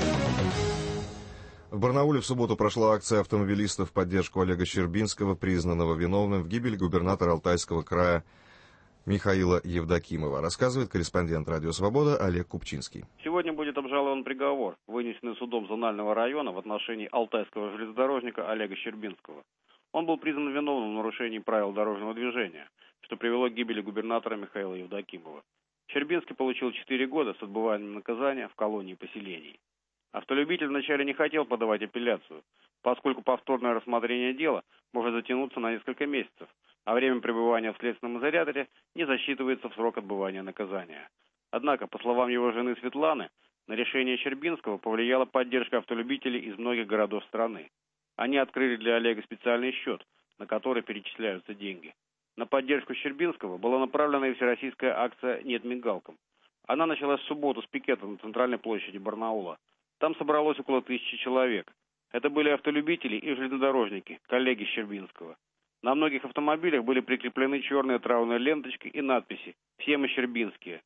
В Барнауле в субботу прошла акция автомобилистов в поддержку Олега Щербинского, признанного виновным в гибели губернатора Алтайского края Михаила Евдокимова. Рассказывает корреспондент «Радио Свобода» Олег Купчинский. Сегодня будет обжалован приговор, вынесенный судом зонального района в отношении алтайского железнодорожника Олега Щербинского. Он был признан виновным в нарушении правил дорожного движения, что привело к гибели губернатора Михаила Евдокимова. Щербинский получил 4 года с отбыванием наказания в колонии поселений. Автолюбитель вначале не хотел подавать апелляцию, поскольку повторное рассмотрение дела может затянуться на несколько месяцев, а время пребывания в следственном изоляторе не засчитывается в срок отбывания наказания. Однако, по словам его жены Светланы, на решение Щербинского повлияла поддержка автолюбителей из многих городов страны. Они открыли для Олега специальный счет, на который перечисляются деньги. На поддержку Щербинского была направлена и всероссийская акция «Нет мигалкам». Она началась в субботу с пикета на центральной площади Барнаула. Там собралось около 1000 человек. Это были автолюбители и железнодорожники, коллеги Щербинского. На многих автомобилях были прикреплены черные траурные ленточки и надписи «Все мы щербинские».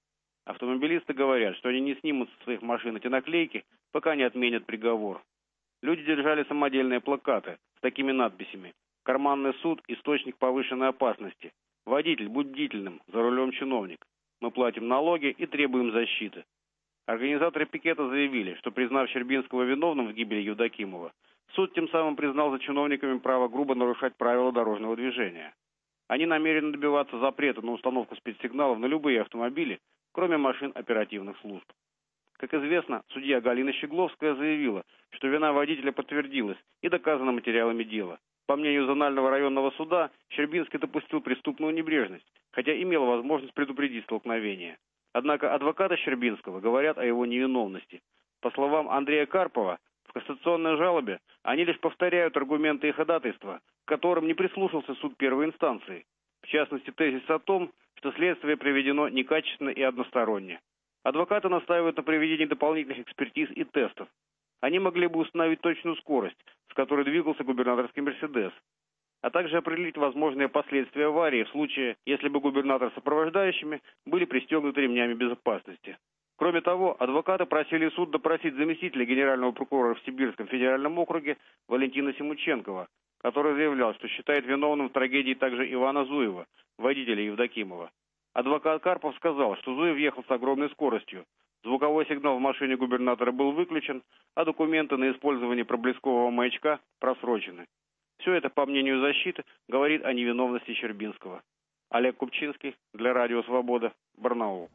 Автомобилисты говорят, что они не снимут со своих машин эти наклейки, пока не отменят приговор. Люди держали самодельные плакаты с такими надписями: «Карманный суд – источник повышенной опасности. Водитель, будь бдительным, за рулем чиновник. Мы платим налоги и требуем защиты». Организаторы пикета заявили, что, признав Щербинского виновным в гибели Евдокимова, суд тем самым признал за чиновниками право грубо нарушать правила дорожного движения. Они намерены добиваться запрета на установку спецсигналов на любые автомобили, кроме машин оперативных служб. Как известно, судья Галина Щегловская заявила, что вина водителя подтвердилась и доказана материалами дела. По мнению Зонального районного суда, Щербинский допустил преступную небрежность, хотя имел возможность предупредить столкновение. Однако адвокаты Щербинского говорят о его невиновности. По словам Андрея Карпова, в кассационной жалобе они лишь повторяют аргументы и ходатайства, к которым не прислушался суд первой инстанции. В частности, тезис о том, что следствие проведено некачественно и односторонне. Адвокаты настаивают на проведении дополнительных экспертиз и тестов. Они могли бы установить точную скорость, с которой двигался губернаторский «Мерседес», а также определить возможные последствия аварии в случае, если бы губернатор с сопровождающими были пристегнуты ремнями безопасности. Кроме того, адвокаты просили суд допросить заместителя генерального прокурора в Сибирском федеральном округе Валентина Симученкова, который заявлял, что считает виновным в трагедии также Ивана Зуева, водителя Евдокимова. Адвокат Карпов сказал, что Зуев ехал с огромной скоростью. Звуковой сигнал в машине губернатора был выключен, а документы на использование проблескового маячка просрочены. Все это, по мнению защиты, говорит о невиновности Щербинского. Олег Купчинский для Радио Свобода, Барнаул.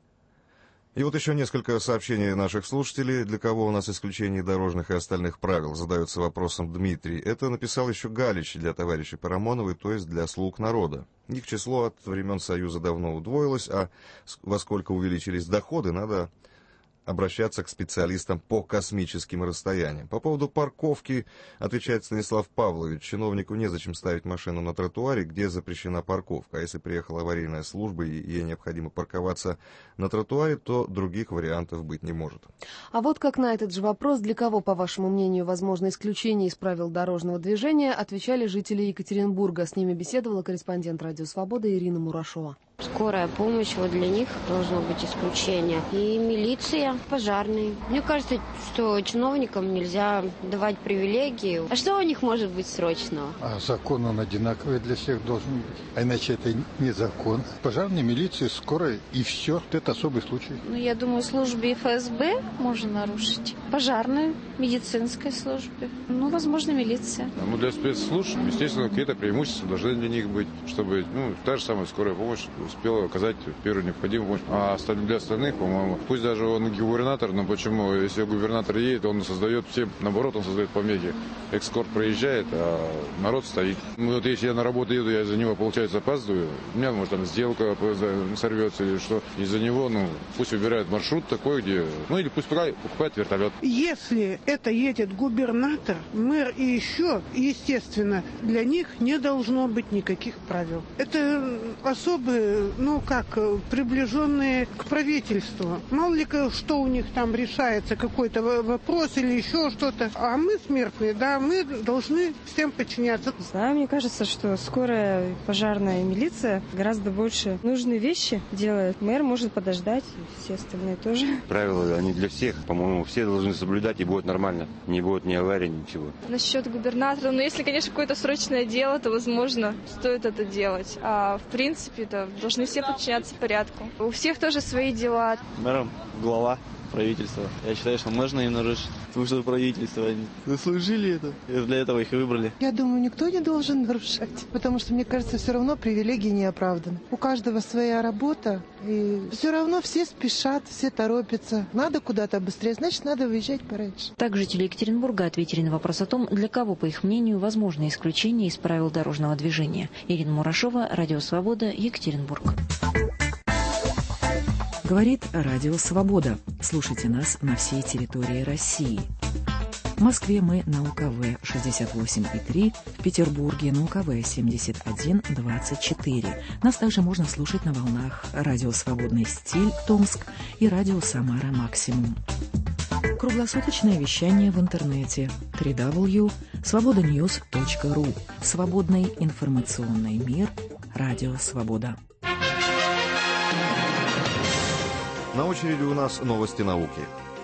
И вот еще несколько сообщений наших слушателей, для кого у нас исключение дорожных и остальных правил, задается вопросом Дмитрий. Это написал еще Галич для товарища Парамоновой, то есть для слуг народа. Их число от времен Союза давно удвоилось, а во сколько увеличились доходы, надо обращаться к специалистам по космическим расстояниям. По поводу парковки отвечает Станислав Павлович. Чиновнику незачем ставить машину на тротуаре, где запрещена парковка. А если приехала аварийная служба и ей необходимо парковаться на тротуаре, то других вариантов быть не может. А вот как на этот же вопрос, для кого, по вашему мнению, возможно исключение из правил дорожного движения, отвечали жители Екатеринбурга. С ними беседовала корреспондент «Радио Свобода» Ирина Мурашова. Скорая помощь, вот для них должно быть исключение. И милиция, пожарные. Мне кажется, что чиновникам нельзя давать привилегии. А что у них может быть срочного? А закон он одинаковый для всех должен быть. А иначе это не закон. Пожарная, милиция, скорая и все. Это особый случай. Ну, я думаю, службе ФСБ можно нарушить. Пожарной, медицинской службе. Ну, возможно, милиция. Ну, для спецслужб, естественно, какие-то преимущества должны для них быть, чтобы, та же самая скорая помощь успела оказать первую необходимую помощь. А для остальных, по-моему, пусть даже он губернатор, но почему, если губернатор едет, он создает всем, наоборот, он создает помехи. Экскорт проезжает, а народ стоит. Вот если я на работу еду, я из-за него, получается, опаздываю, у меня, может, там сделка сорвется или что, из-за него, пусть выбирает маршрут такой, где, или пусть покупает вертолет. Если это едет губернатор, мэр и еще, естественно, для них не должно быть никаких правил. Это особые, приближенные к правительству. Мало ли, что у них там решается, какой-то вопрос или еще что-то. А мы смертные, мы должны всем подчиняться. Знаю, мне кажется, что скорая, пожарная милиция гораздо больше нужные вещи делает. Мэр может подождать, все остальные тоже. Правила, они для всех, по-моему, все должны соблюдать, и будет нормально. Не будет ни аварий, ничего. Насчет губернатора, если, конечно, какое-то срочное дело, то, возможно, стоит это делать. А в принципе-то должны все подчиняться порядку. У всех тоже свои дела. Мэром глава правительства. Я считаю, что можно им нарушить. Потому что правительство, они заслужили это. И для этого их и выбрали. Я думаю, никто не должен нарушать. Потому что, мне кажется, все равно привилегии не оправданы. У каждого своя работа. И все равно все спешат, все торопятся. Надо куда-то быстрее, значит, надо выезжать пораньше. Так жители Екатеринбурга ответили на вопрос о том, для кого, по их мнению, возможно исключение из правил дорожного движения. Ирина Мурашова, Радио Свобода, Екатеринбург. Говорит Радио Свобода. Слушайте нас на всей территории России. В Москве мы на УКВ 68,3, в Петербурге на УКВ 71,24. Нас также можно слушать на волнах Радио Свободный стиль Томск и Радио Самара Максимум. Круглосуточное вещание в интернете www.svobodanews.ru. Свободный информационный мир. Радио Свобода. На очереди у нас новости науки.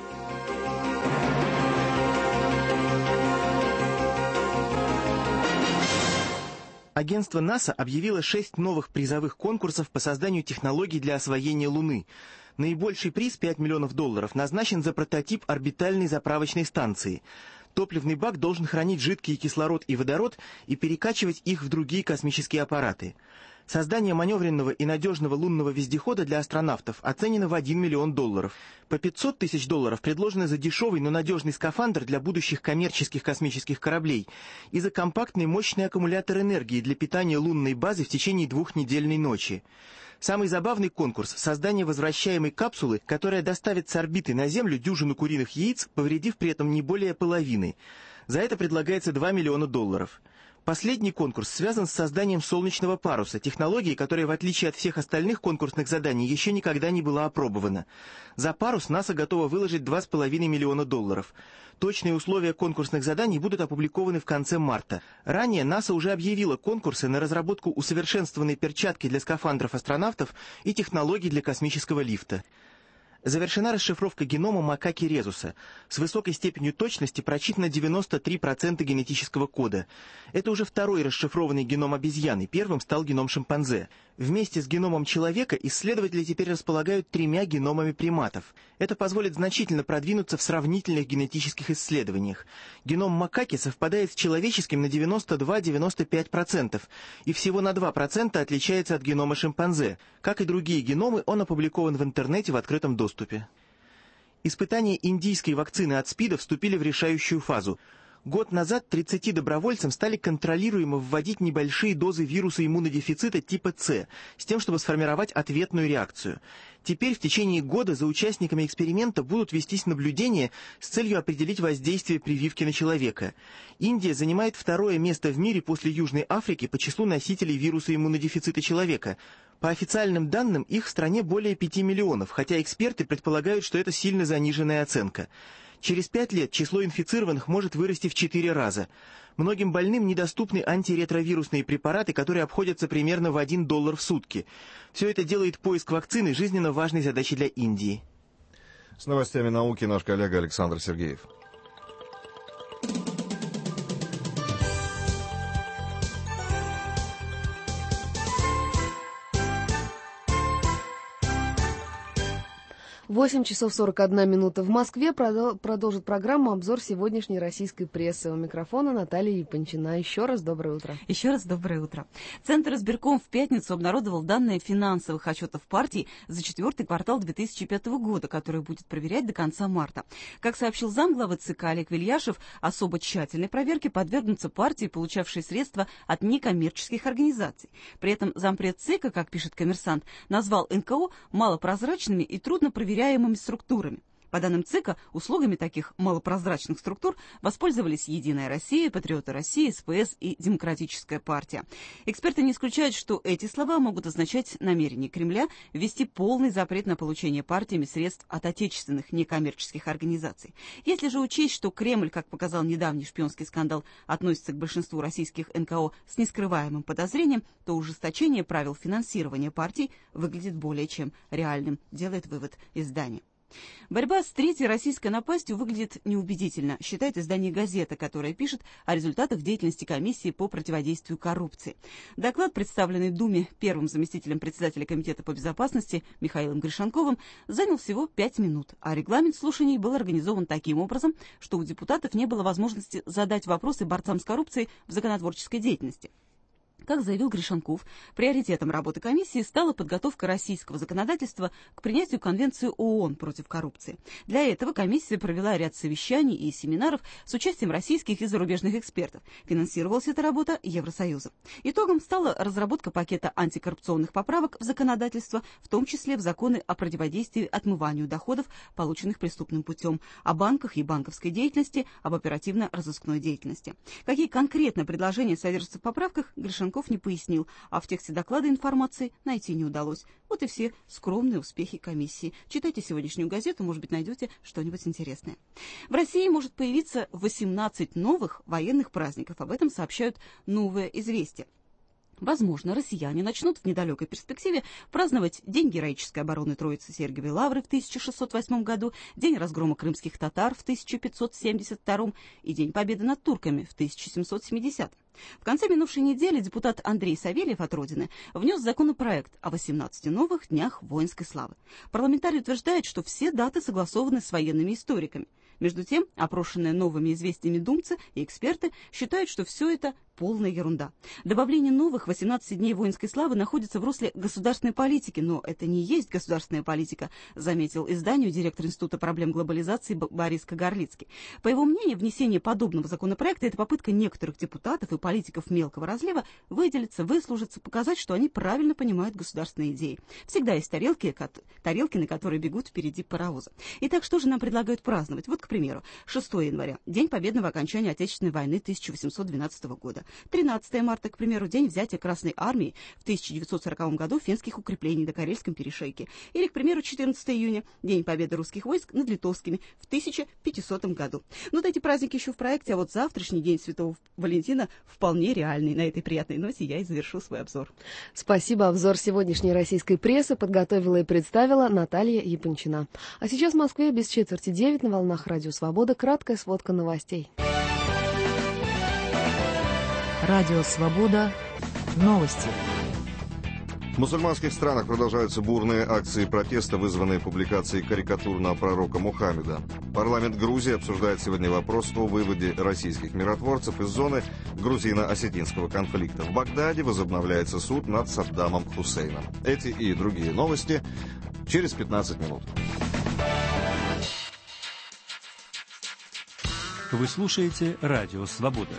Агентство НАСА объявило 6 новых призовых конкурсов по созданию технологий для освоения Луны. Наибольший приз, $5 миллионов, назначен за прототип орбитальной заправочной станции. Топливный бак должен хранить жидкий кислород и водород и перекачивать их в другие космические аппараты. Создание маневренного и надежного лунного вездехода для астронавтов оценено в $1 миллион. По $500 тысяч предложено за дешевый, но надежный скафандр для будущих коммерческих космических кораблей и за компактный мощный аккумулятор энергии для питания лунной базы в течение 2-недельной ночи. Самый забавный конкурс – создание возвращаемой капсулы, которая доставит с орбиты на Землю дюжину куриных яиц, повредив при этом не более половины. За это предлагается $2 миллиона. Последний конкурс связан с созданием солнечного паруса, технологии, которая, в отличие от всех остальных конкурсных заданий, еще никогда не была опробована. За парус НАСА готова выложить $2,5 миллиона. Точные условия конкурсных заданий будут опубликованы в конце марта. Ранее НАСА уже объявила конкурсы на разработку усовершенствованной перчатки для скафандров астронавтов и технологий для космического лифта. Завершена расшифровка генома макаки резуса. С высокой степенью точности прочитано 93% генетического кода. Это уже второй расшифрованный геном обезьяны, первым стал геном шимпанзе. Вместе с геномом человека исследователи теперь располагают 3 геномами приматов. Это позволит значительно продвинуться в сравнительных генетических исследованиях. Геном макаки совпадает с человеческим на 92-95% и всего на 2% отличается от генома шимпанзе. Как и другие геномы, он опубликован в интернете в открытом доступе. Испытания индийской вакцины от СПИДа вступили в решающую фазу. Год назад 30 добровольцам стали контролируемо вводить небольшие дозы вируса иммунодефицита типа С, с тем, чтобы сформировать ответную реакцию. Теперь в течение года за участниками эксперимента будут вестись наблюдения с целью определить воздействие прививки на человека. Индия занимает 2-е место в мире после Южной Африки по числу носителей вируса иммунодефицита человека. По официальным данным, их в стране более 5 миллионов, хотя эксперты предполагают, что это сильно заниженная оценка. Через 5 лет число инфицированных может вырасти в 4 раза. Многим больным недоступны антиретровирусные препараты, которые обходятся примерно в $1 в сутки. Все это делает поиск вакцины жизненно важной задачей для Индии. С новостями науки наш коллега Александр Сергеев. 8 часов 41 минута в Москве. Продолжит программу обзор сегодняшней российской прессы. У микрофона Наталья Япончина. Еще раз доброе утро. Еще раз доброе утро. Центр избирком в пятницу обнародовал данные финансовых отчетов партий за 4-й квартал 2005 года, который будет проверять до конца марта. Как сообщил замглавы ЦК Олег Вильяшев, особо тщательной проверке подвергнутся партии, получавшие средства от некоммерческих организаций. При этом зампред ЦИКа, как пишет «Коммерсант», назвал НКО малопрозрачными и трудно проверяемыми структурами. По данным ЦИКа, услугами таких малопрозрачных структур воспользовались «Единая Россия», «Патриоты России», СПС и «Демократическая партия». Эксперты не исключают, что эти слова могут означать намерение Кремля ввести полный запрет на получение партиями средств от отечественных некоммерческих организаций. Если же учесть, что Кремль, как показал недавний шпионский скандал, относится к большинству российских НКО с нескрываемым подозрением, то ужесточение правил финансирования партий выглядит более чем реальным, делает вывод издание. Борьба с третьей российской напастью выглядит неубедительно, считает издание «Газета», которое пишет о результатах деятельности комиссии по противодействию коррупции. Доклад, представленный Думе первым заместителем председателя Комитета по безопасности Михаилом Гришанковым, занял всего 5 минут, а регламент слушаний был организован таким образом, что у депутатов не было возможности задать вопросы борцам с коррупцией в законотворческой деятельности. Как заявил Гришанков, приоритетом работы комиссии стала подготовка российского законодательства к принятию Конвенции ООН против коррупции. Для этого комиссия провела ряд совещаний и семинаров с участием российских и зарубежных экспертов. Финансировалась эта работа Евросоюзом. Итогом стала разработка пакета антикоррупционных поправок в законодательство, в том числе в законы о противодействии отмыванию доходов, полученных преступным путем, о банках и банковской деятельности, об оперативно-розыскной деятельности. Какие конкретно предложения содержатся в поправках, Гришанков не пояснил, а в тексте доклада информации найти не удалось. Вот и все скромные успехи комиссии. Читайте сегодняшнюю газету, может быть, найдете что-нибудь интересное. В России может появиться 18 новых военных праздников. Об этом сообщают «Новое известие». Возможно, россияне начнут в недалекой перспективе праздновать День героической обороны Троицы Сергиевой Лавры в 1608 году, День разгрома крымских татар в 1572 и День победы над турками в 1770. В конце минувшей недели депутат Андрей Савельев от Родины внес законопроект о 18 новых днях воинской славы. Парламентарий утверждает, что все даты согласованы с военными историками. Между тем, опрошенные новыми известиями думцы и эксперты считают, что все это полная ерунда. Добавление новых 18 дней воинской славы находится в русле государственной политики, но это не есть государственная политика, заметил изданию директор Института проблем глобализации Борис Кагарлицкий. По его мнению, внесение подобного законопроекта – это попытка некоторых депутатов и политиков мелкого разлива выделиться, выслужиться, показать, что они правильно понимают государственные идеи. Всегда есть тарелки, на которые бегут впереди паровоза. Итак, что же нам предлагают праздновать? Вот, к примеру, 6 января – День победного окончания Отечественной войны 1812 года. 13 марта, к примеру, день взятия Красной армии в 1940 году финских укреплений на Карельском перешейке. Или, к примеру, 14 июня, день победы русских войск над литовскими в 1500 году. Но эти праздники еще в проекте, а вот завтрашний день Святого Валентина вполне реальный. На этой приятной ноте я и завершу свой обзор. Спасибо. Обзор сегодняшней российской прессы подготовила и представила Наталья Япончина. А сейчас в Москве без 8:45 на волнах Радио Свобода краткая сводка новостей. Радио Свобода. Новости. В мусульманских странах продолжаются бурные акции протеста, вызванные публикацией карикатурного пророка Мухаммеда. Парламент Грузии обсуждает сегодня вопрос о выводе российских миротворцев из зоны грузино-осетинского конфликта. В Багдаде возобновляется суд над Саддамом Хусейном. Эти и другие новости через 15 минут. Вы слушаете Радио Свобода.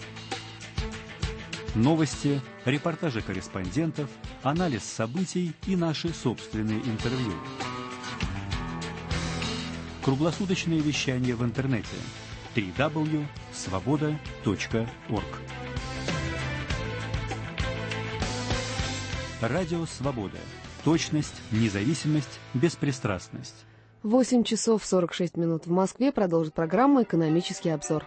Новости, репортажи корреспондентов, анализ событий и наши собственные интервью. Круглосуточное вещание в интернете www.svoboda.org. Радио Свобода. Точность, независимость, беспристрастность. 8:46 в Москве. Продолжит программу «Экономический обзор».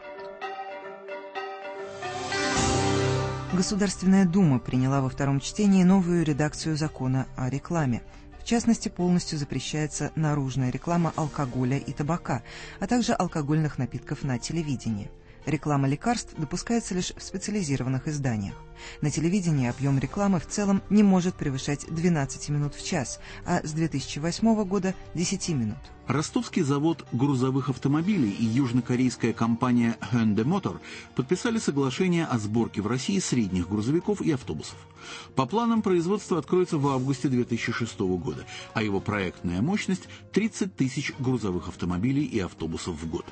Государственная Дума приняла во втором чтении новую редакцию закона о рекламе. В частности, полностью запрещается наружная реклама алкоголя и табака, а также алкогольных напитков на телевидении. Реклама лекарств допускается лишь в специализированных изданиях. На телевидении объем рекламы в целом не может превышать 12 минут в час, а с 2008 года – 10 минут. Ростовский завод грузовых автомобилей и южнокорейская компания Hyundai Motor подписали соглашение о сборке в России средних грузовиков и автобусов. По планам, производство откроется в августе 2006 года, а его проектная мощность – 30 тысяч грузовых автомобилей и автобусов в год.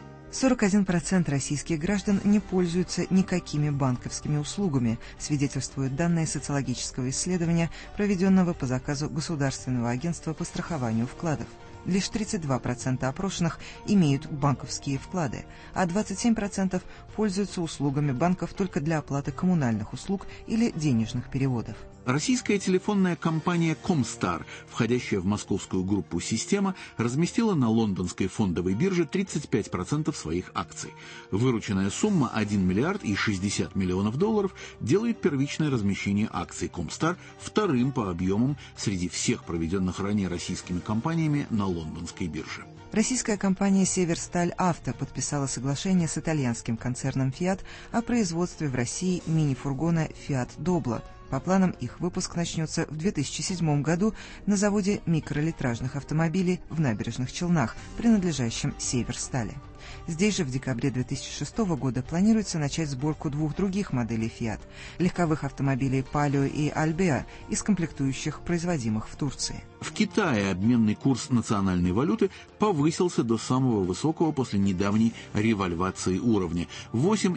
41% российских граждан не пользуются никакими банковскими услугами, свидетельствуют данные социологического исследования, проведенного по заказу Государственного агентства по страхованию вкладов. Лишь 32% опрошенных имеют банковские вклады, а 27% пользуются услугами банков только для оплаты коммунальных услуг или денежных переводов. Российская телефонная компания Comstar, входящая в московскую группу «Система», разместила на лондонской фондовой бирже 35% своих акций. Вырученная сумма 1 миллиард и 60 миллионов долларов делает первичное размещение акций Comstar вторым по объемам среди всех проведенных ранее российскими компаниями на лондонской бирже. Российская компания «Северсталь Авто» подписала соглашение с итальянским концерном «Фиат» о производстве в России мини-фургона «Фиат Добло». По планам, их выпуск начнется в 2007 году на заводе микролитражных автомобилей в Набережных Челнах, принадлежащем «Северстали». Здесь же в декабре 2006 года планируется начать сборку двух других моделей «Фиат» – легковых автомобилей «Палио» и «Альбеа» из комплектующих, производимых в Турции. В Китае обменный курс национальной валюты повысился до самого высокого после недавней ревальвации уровня –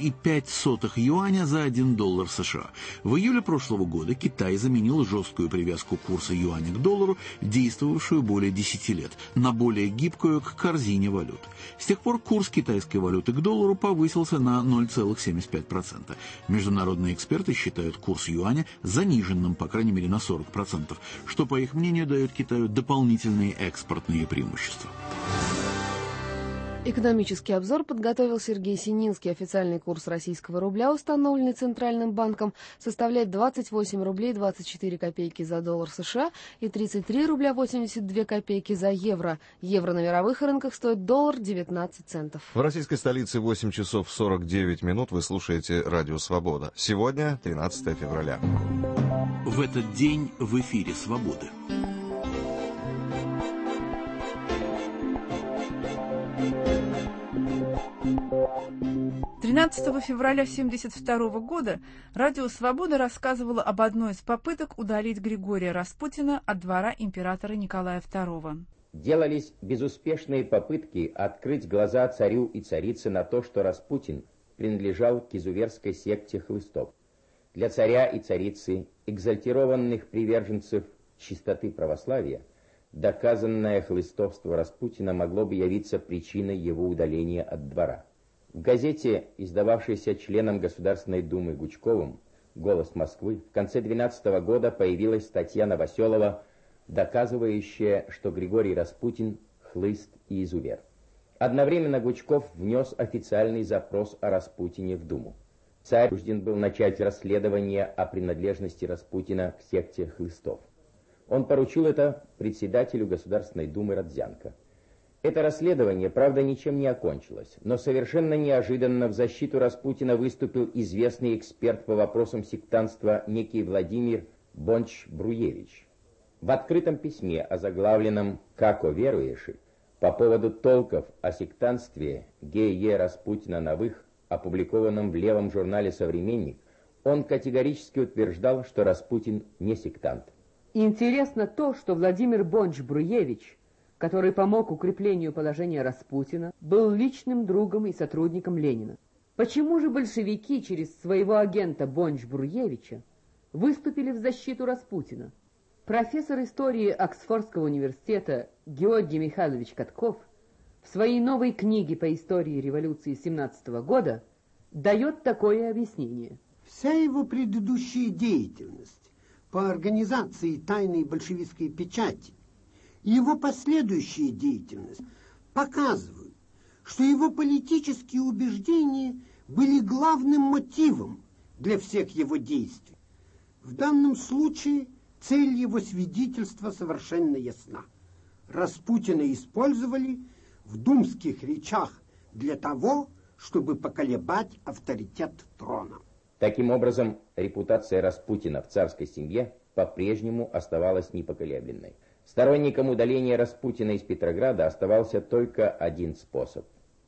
8,05 юаня за $1 США. В июле прошлого года Китай заменил жесткую привязку курса юаня к доллару, действовавшую более 10 лет, на более гибкую к корзине валют. С тех пор курс китайской валюты к доллару повысился на 0,75%. Международные эксперты считают курс юаня заниженным, по крайней мере, на 40%, что, по их мнению, дает Китаю дополнительные экспортные преимущества. Экономический обзор подготовил Сергей Сининский. Официальный курс российского рубля, установленный Центральным банком, составляет 28 рублей 24 копейки за доллар США и 33 рубля 82 копейки за евро. Евро на мировых рынках стоит $1.19. В российской столице 8 часов 49 минут. Вы слушаете «Радио Свобода». Сегодня 13 февраля. В этот день в эфире «Свободы». 13 февраля 1972 года радио «Свобода» рассказывало об одной из попыток удалить Григория Распутина от двора императора Николая II. Делались безуспешные попытки открыть глаза царю и царице на то, что Распутин принадлежал к изуверской секте хлыстов. Для царя и царицы, экзальтированных приверженцев чистоты православия, доказанное хлыстовство Распутина могло бы явиться причиной его удаления от двора. В газете, издававшейся членом Государственной Думы Гучковым «Голос Москвы», в конце 2012 года появилась статья Новоселова, доказывающая, что Григорий Распутин – хлыст и изувер. Одновременно Гучков внес официальный запрос о Распутине в Думу. Царь вынужден был начать расследование о принадлежности Распутина к секте хлыстов. Он поручил это председателю Государственной Думы Родзянко. Это расследование, правда, ничем не окончилось, но совершенно неожиданно в защиту Распутина выступил известный эксперт по вопросам сектантства некий Владимир Бонч-Бруевич. В открытом письме, озаглавленном «Како веруеши», по поводу толков о сектантстве Г.Е. Распутина Новых, опубликованном в левом журнале «Современник», он категорически утверждал, что Распутин не сектант. Интересно то, что Владимир Бонч-Бруевич, который помог укреплению положения Распутина, был личным другом и сотрудником Ленина. Почему же большевики через своего агента Бонч-Бруевича выступили в защиту Распутина? Профессор истории Оксфордского университета Георгий Михайлович Катков в своей новой книге по истории революции 1917 года дает такое объяснение. Вся его предыдущая деятельность по организации тайной большевистской печати и его последующая деятельность показывают, что его политические убеждения были главным мотивом для всех его действий. В данном случае цель его свидетельства совершенно ясна. Распутина использовали в думских речах для того, чтобы поколебать авторитет трона. Таким образом, репутация Распутина в царской семье по-прежнему оставалась непоколебленной. Сторонникам удаления Распутина из Петрограда оставался только один способ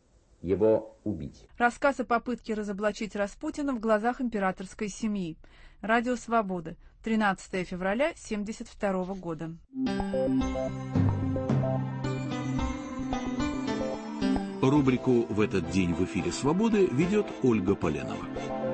– его убить. Рассказ о попытке разоблачить Распутина в глазах императорской семьи. Радио «Свобода», 13 февраля 1972 года. Рубрику «В этот день в эфире «Свободы» ведет Ольга Поленова.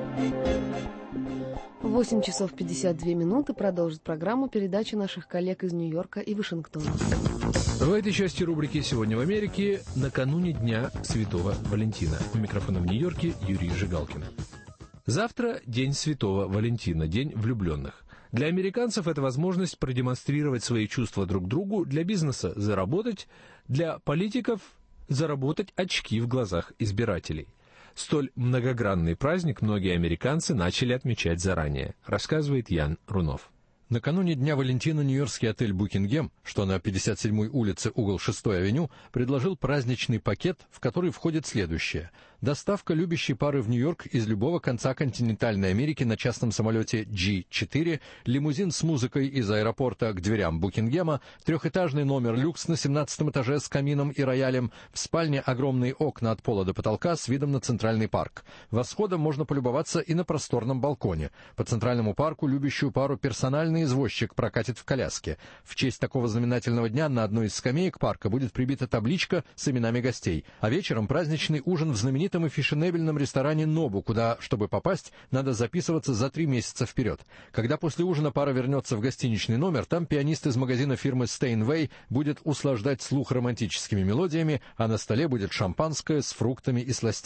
8 часов 52 минуты. Продолжит программу передачи наших коллег из Нью-Йорка и Вашингтона. В этой части рубрики «Сегодня в Америке» накануне Дня Святого Валентина. У микрофона в Нью-Йорке Юрий Жигалкин. Завтра День Святого Валентина, День влюбленных. Для американцев это возможность продемонстрировать свои чувства друг к другу, для бизнеса заработать, для политиков заработать очки в глазах избирателей. Столь многогранный праздник многие американцы начали отмечать заранее, рассказывает Ян Рунов. Накануне Дня Валентина нью-йоркский отель «Букингем», что на 57-й улице, угол 6-й авеню, предложил праздничный пакет, в который входит следующее. Доставка любящей пары в Нью-Йорк из любого конца континентальной Америки на частном самолете G4, лимузин с музыкой из аэропорта к дверям Букингема, трехэтажный номер люкс на 17-м этаже с камином и роялем, в спальне огромные окна от пола до потолка с видом на Центральный парк. Восходом можно полюбоваться и на просторном балконе. По Центральному парку любящую пару персональный извозчик прокатит в коляске. В честь такого знаменательного дня на одной из скамеек парка будет прибита табличка с именами гостей. А вечером праздничный ужин в знаменитом и фешенебельном ресторане «Нобу», куда, чтобы попасть, надо записываться за 3 месяца вперед. Когда после ужина пара вернется в гостиничный номер, там пианист из магазина фирмы Steinway будет услаждать слух романтическими мелодиями, а на столе будет шампанское с фруктами и сластями.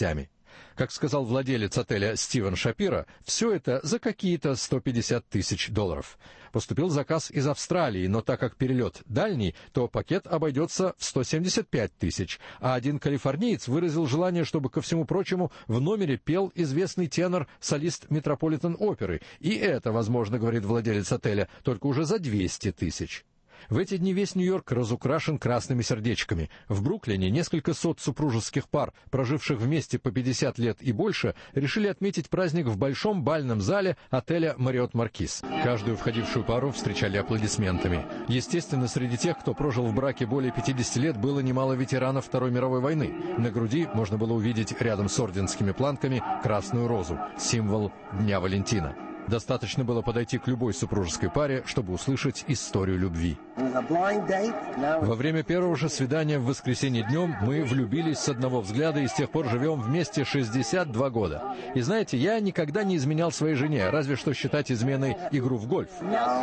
Как сказал владелец отеля Стивен Шапиро, все это за какие-то $150 тысяч. Поступил заказ из Австралии, но так как перелет дальний, то пакет обойдется в 175 тысяч. А один калифорниец выразил желание, чтобы, ко всему прочему, в номере пел известный тенор-солист Метрополитен-оперы. И это, возможно, говорит владелец отеля, только уже за 200 тысяч. В эти дни весь Нью-Йорк разукрашен красными сердечками. В Бруклине несколько сот супружеских пар, проживших вместе по 50 лет и больше, решили отметить праздник в большом бальном зале отеля Marriott Marquis. Каждую входившую пару встречали аплодисментами. Естественно, среди тех, кто прожил в браке более 50 лет, было немало ветеранов Второй мировой войны. На груди можно было увидеть рядом с орденскими планками красную розу, символ Дня Валентина. Достаточно было подойти к любой супружеской паре, чтобы услышать историю любви. Во время первого же свидания в воскресенье днем мы влюбились с одного взгляда и с тех пор живем вместе 62 года. И знаете, я никогда не изменял своей жене, разве что считать изменой игру в гольф.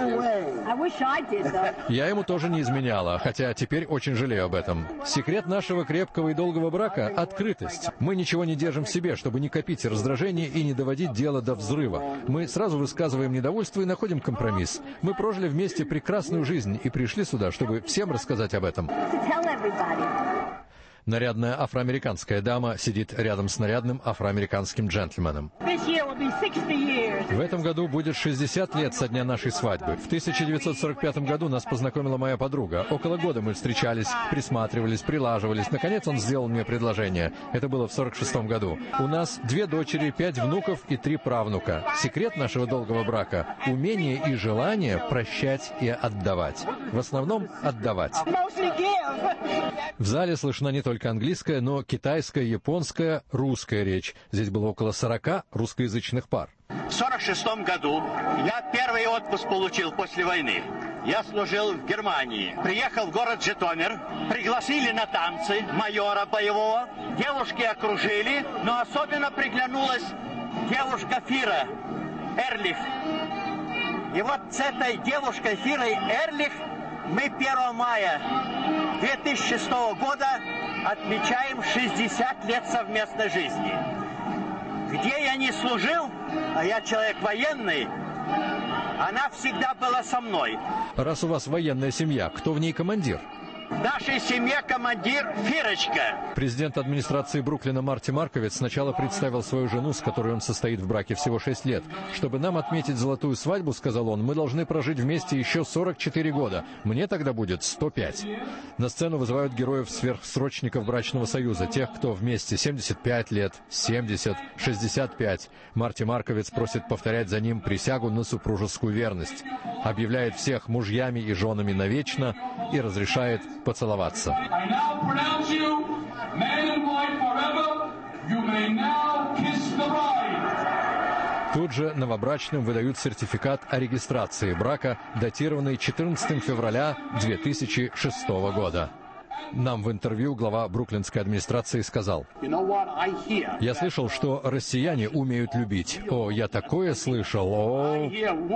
Я ему тоже не изменяла, хотя теперь очень жалею об этом. Секрет нашего крепкого и долгого брака — открытость. Мы ничего не держим в себе, чтобы не копить раздражение и не доводить дело до взрыва. Мы сразу высказываем недовольство и находим компромисс. Мы прожили вместе прекрасную жизнь и пришли сюда, чтобы всем рассказать об этом. Нарядная афроамериканская дама сидит рядом с нарядным афроамериканским джентльменом. В этом году будет 60 лет со дня нашей свадьбы. В 1945 году нас познакомила моя подруга. Около года мы встречались, присматривались, прилаживались. Наконец он сделал мне предложение. Это было в 1946 году. У нас 2 дочери, 5 внуков и 3 правнука. Секрет нашего долгого брака — умение и желание прощать и отдавать. В основном отдавать. В зале слышна не только английская, но китайская, японская, русская речь. Здесь было около 40 русскоязычных пар. В 1946 году я первый отпуск получил после войны. Я служил в Германии. Приехал в город Житомир, пригласили на танцы майора боевого. Девушки окружили, но особенно приглянулась девушка Фира Эрлих. И вот с этой девушкой Фирой Эрлих мы 1 мая 2006 года отмечаем 60 лет совместной жизни. Где я не служил, а я человек военный, она всегда была со мной. Раз у вас военная семья, кто в ней командир? В нашей семье командир Фирочка. Президент администрации Бруклина Марти Марковиц сначала представил свою жену, с которой он состоит в браке всего 6 лет. «Чтобы нам отметить золотую свадьбу, — сказал он, — мы должны прожить вместе еще 44 года. Мне тогда будет 105. На сцену вызывают героев сверхсрочников брачного союза, тех, кто вместе 75 лет, 70, 65. Марти Марковиц просит повторять за ним присягу на супружескую верность. Объявляет всех мужьями и женами навечно и разрешает поцеловаться. Тут же новобрачным выдают сертификат о регистрации брака, датированный 14 февраля 2006 года. Нам в интервью глава бруклинской администрации сказал: «Я слышал, что россияне умеют любить. О, я такое слышал, о...»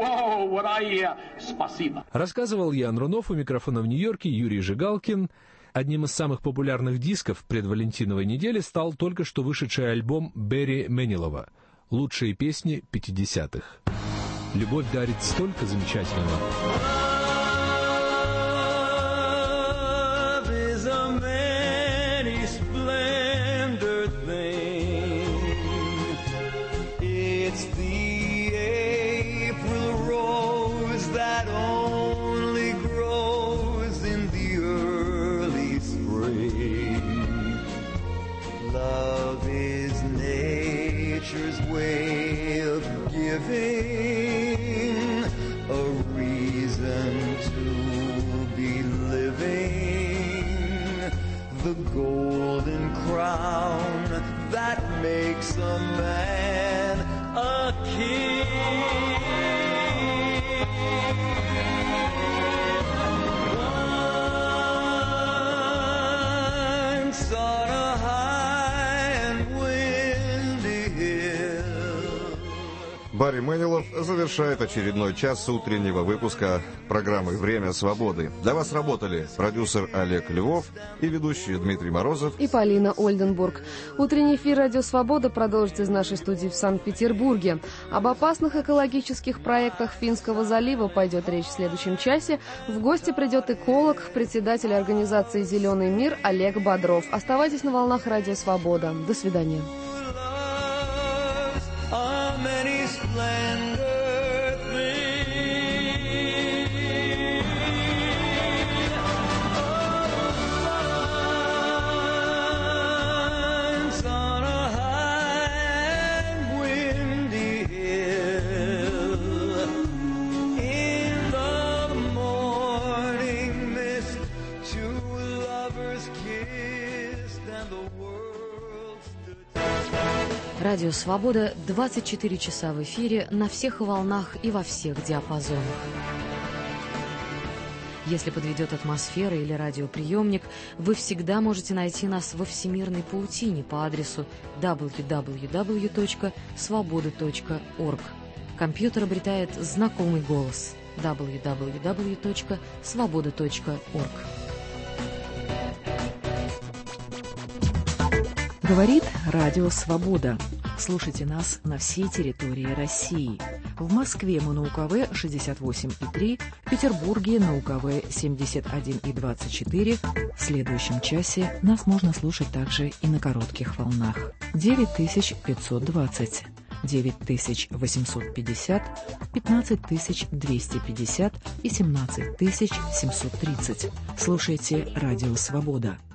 Рассказывал Ян Рунов, у микрофона в Нью-Йорке Юрий Жигалкин. Одним из самых популярных дисков предвалентиновой недели стал только что вышедший альбом Берри Менилова «Лучшие песни 50-х». Любовь дарит столько замечательного. Golden crown that makes a man a king. Once on a high and windy hill. Барри Мэнилов завершает очередной час утреннего выпуска программы «Время свободы». Для вас работали продюсер Олег Львов и ведущие Дмитрий Морозов и Полина Ольденбург. Утренний эфир «Радио Свобода» продолжит из нашей студии в Санкт-Петербурге. Об опасных экологических проектах Финского залива пойдет речь в следующем часе. В гости придет эколог, председатель организации «Зеленый мир» Олег Бодров. Оставайтесь на волнах «Радио Свобода». До свидания. Радио «Свобода» 24 часа в эфире на всех волнах и во всех диапазонах. Если подведет атмосфера или радиоприемник, вы всегда можете найти нас во всемирной паутине по адресу www.svoboda.org. Компьютер обретает знакомый голос www.svoboda.org. Говорит Радио Свобода. Слушайте нас на всей территории России. В Москве мы на УКВ 68,3, в Петербурге на УКВ 71,24. В следующем часе нас можно слушать также и на коротких волнах. 9520, 9850, 15250 и 17730. Слушайте Радио Свобода.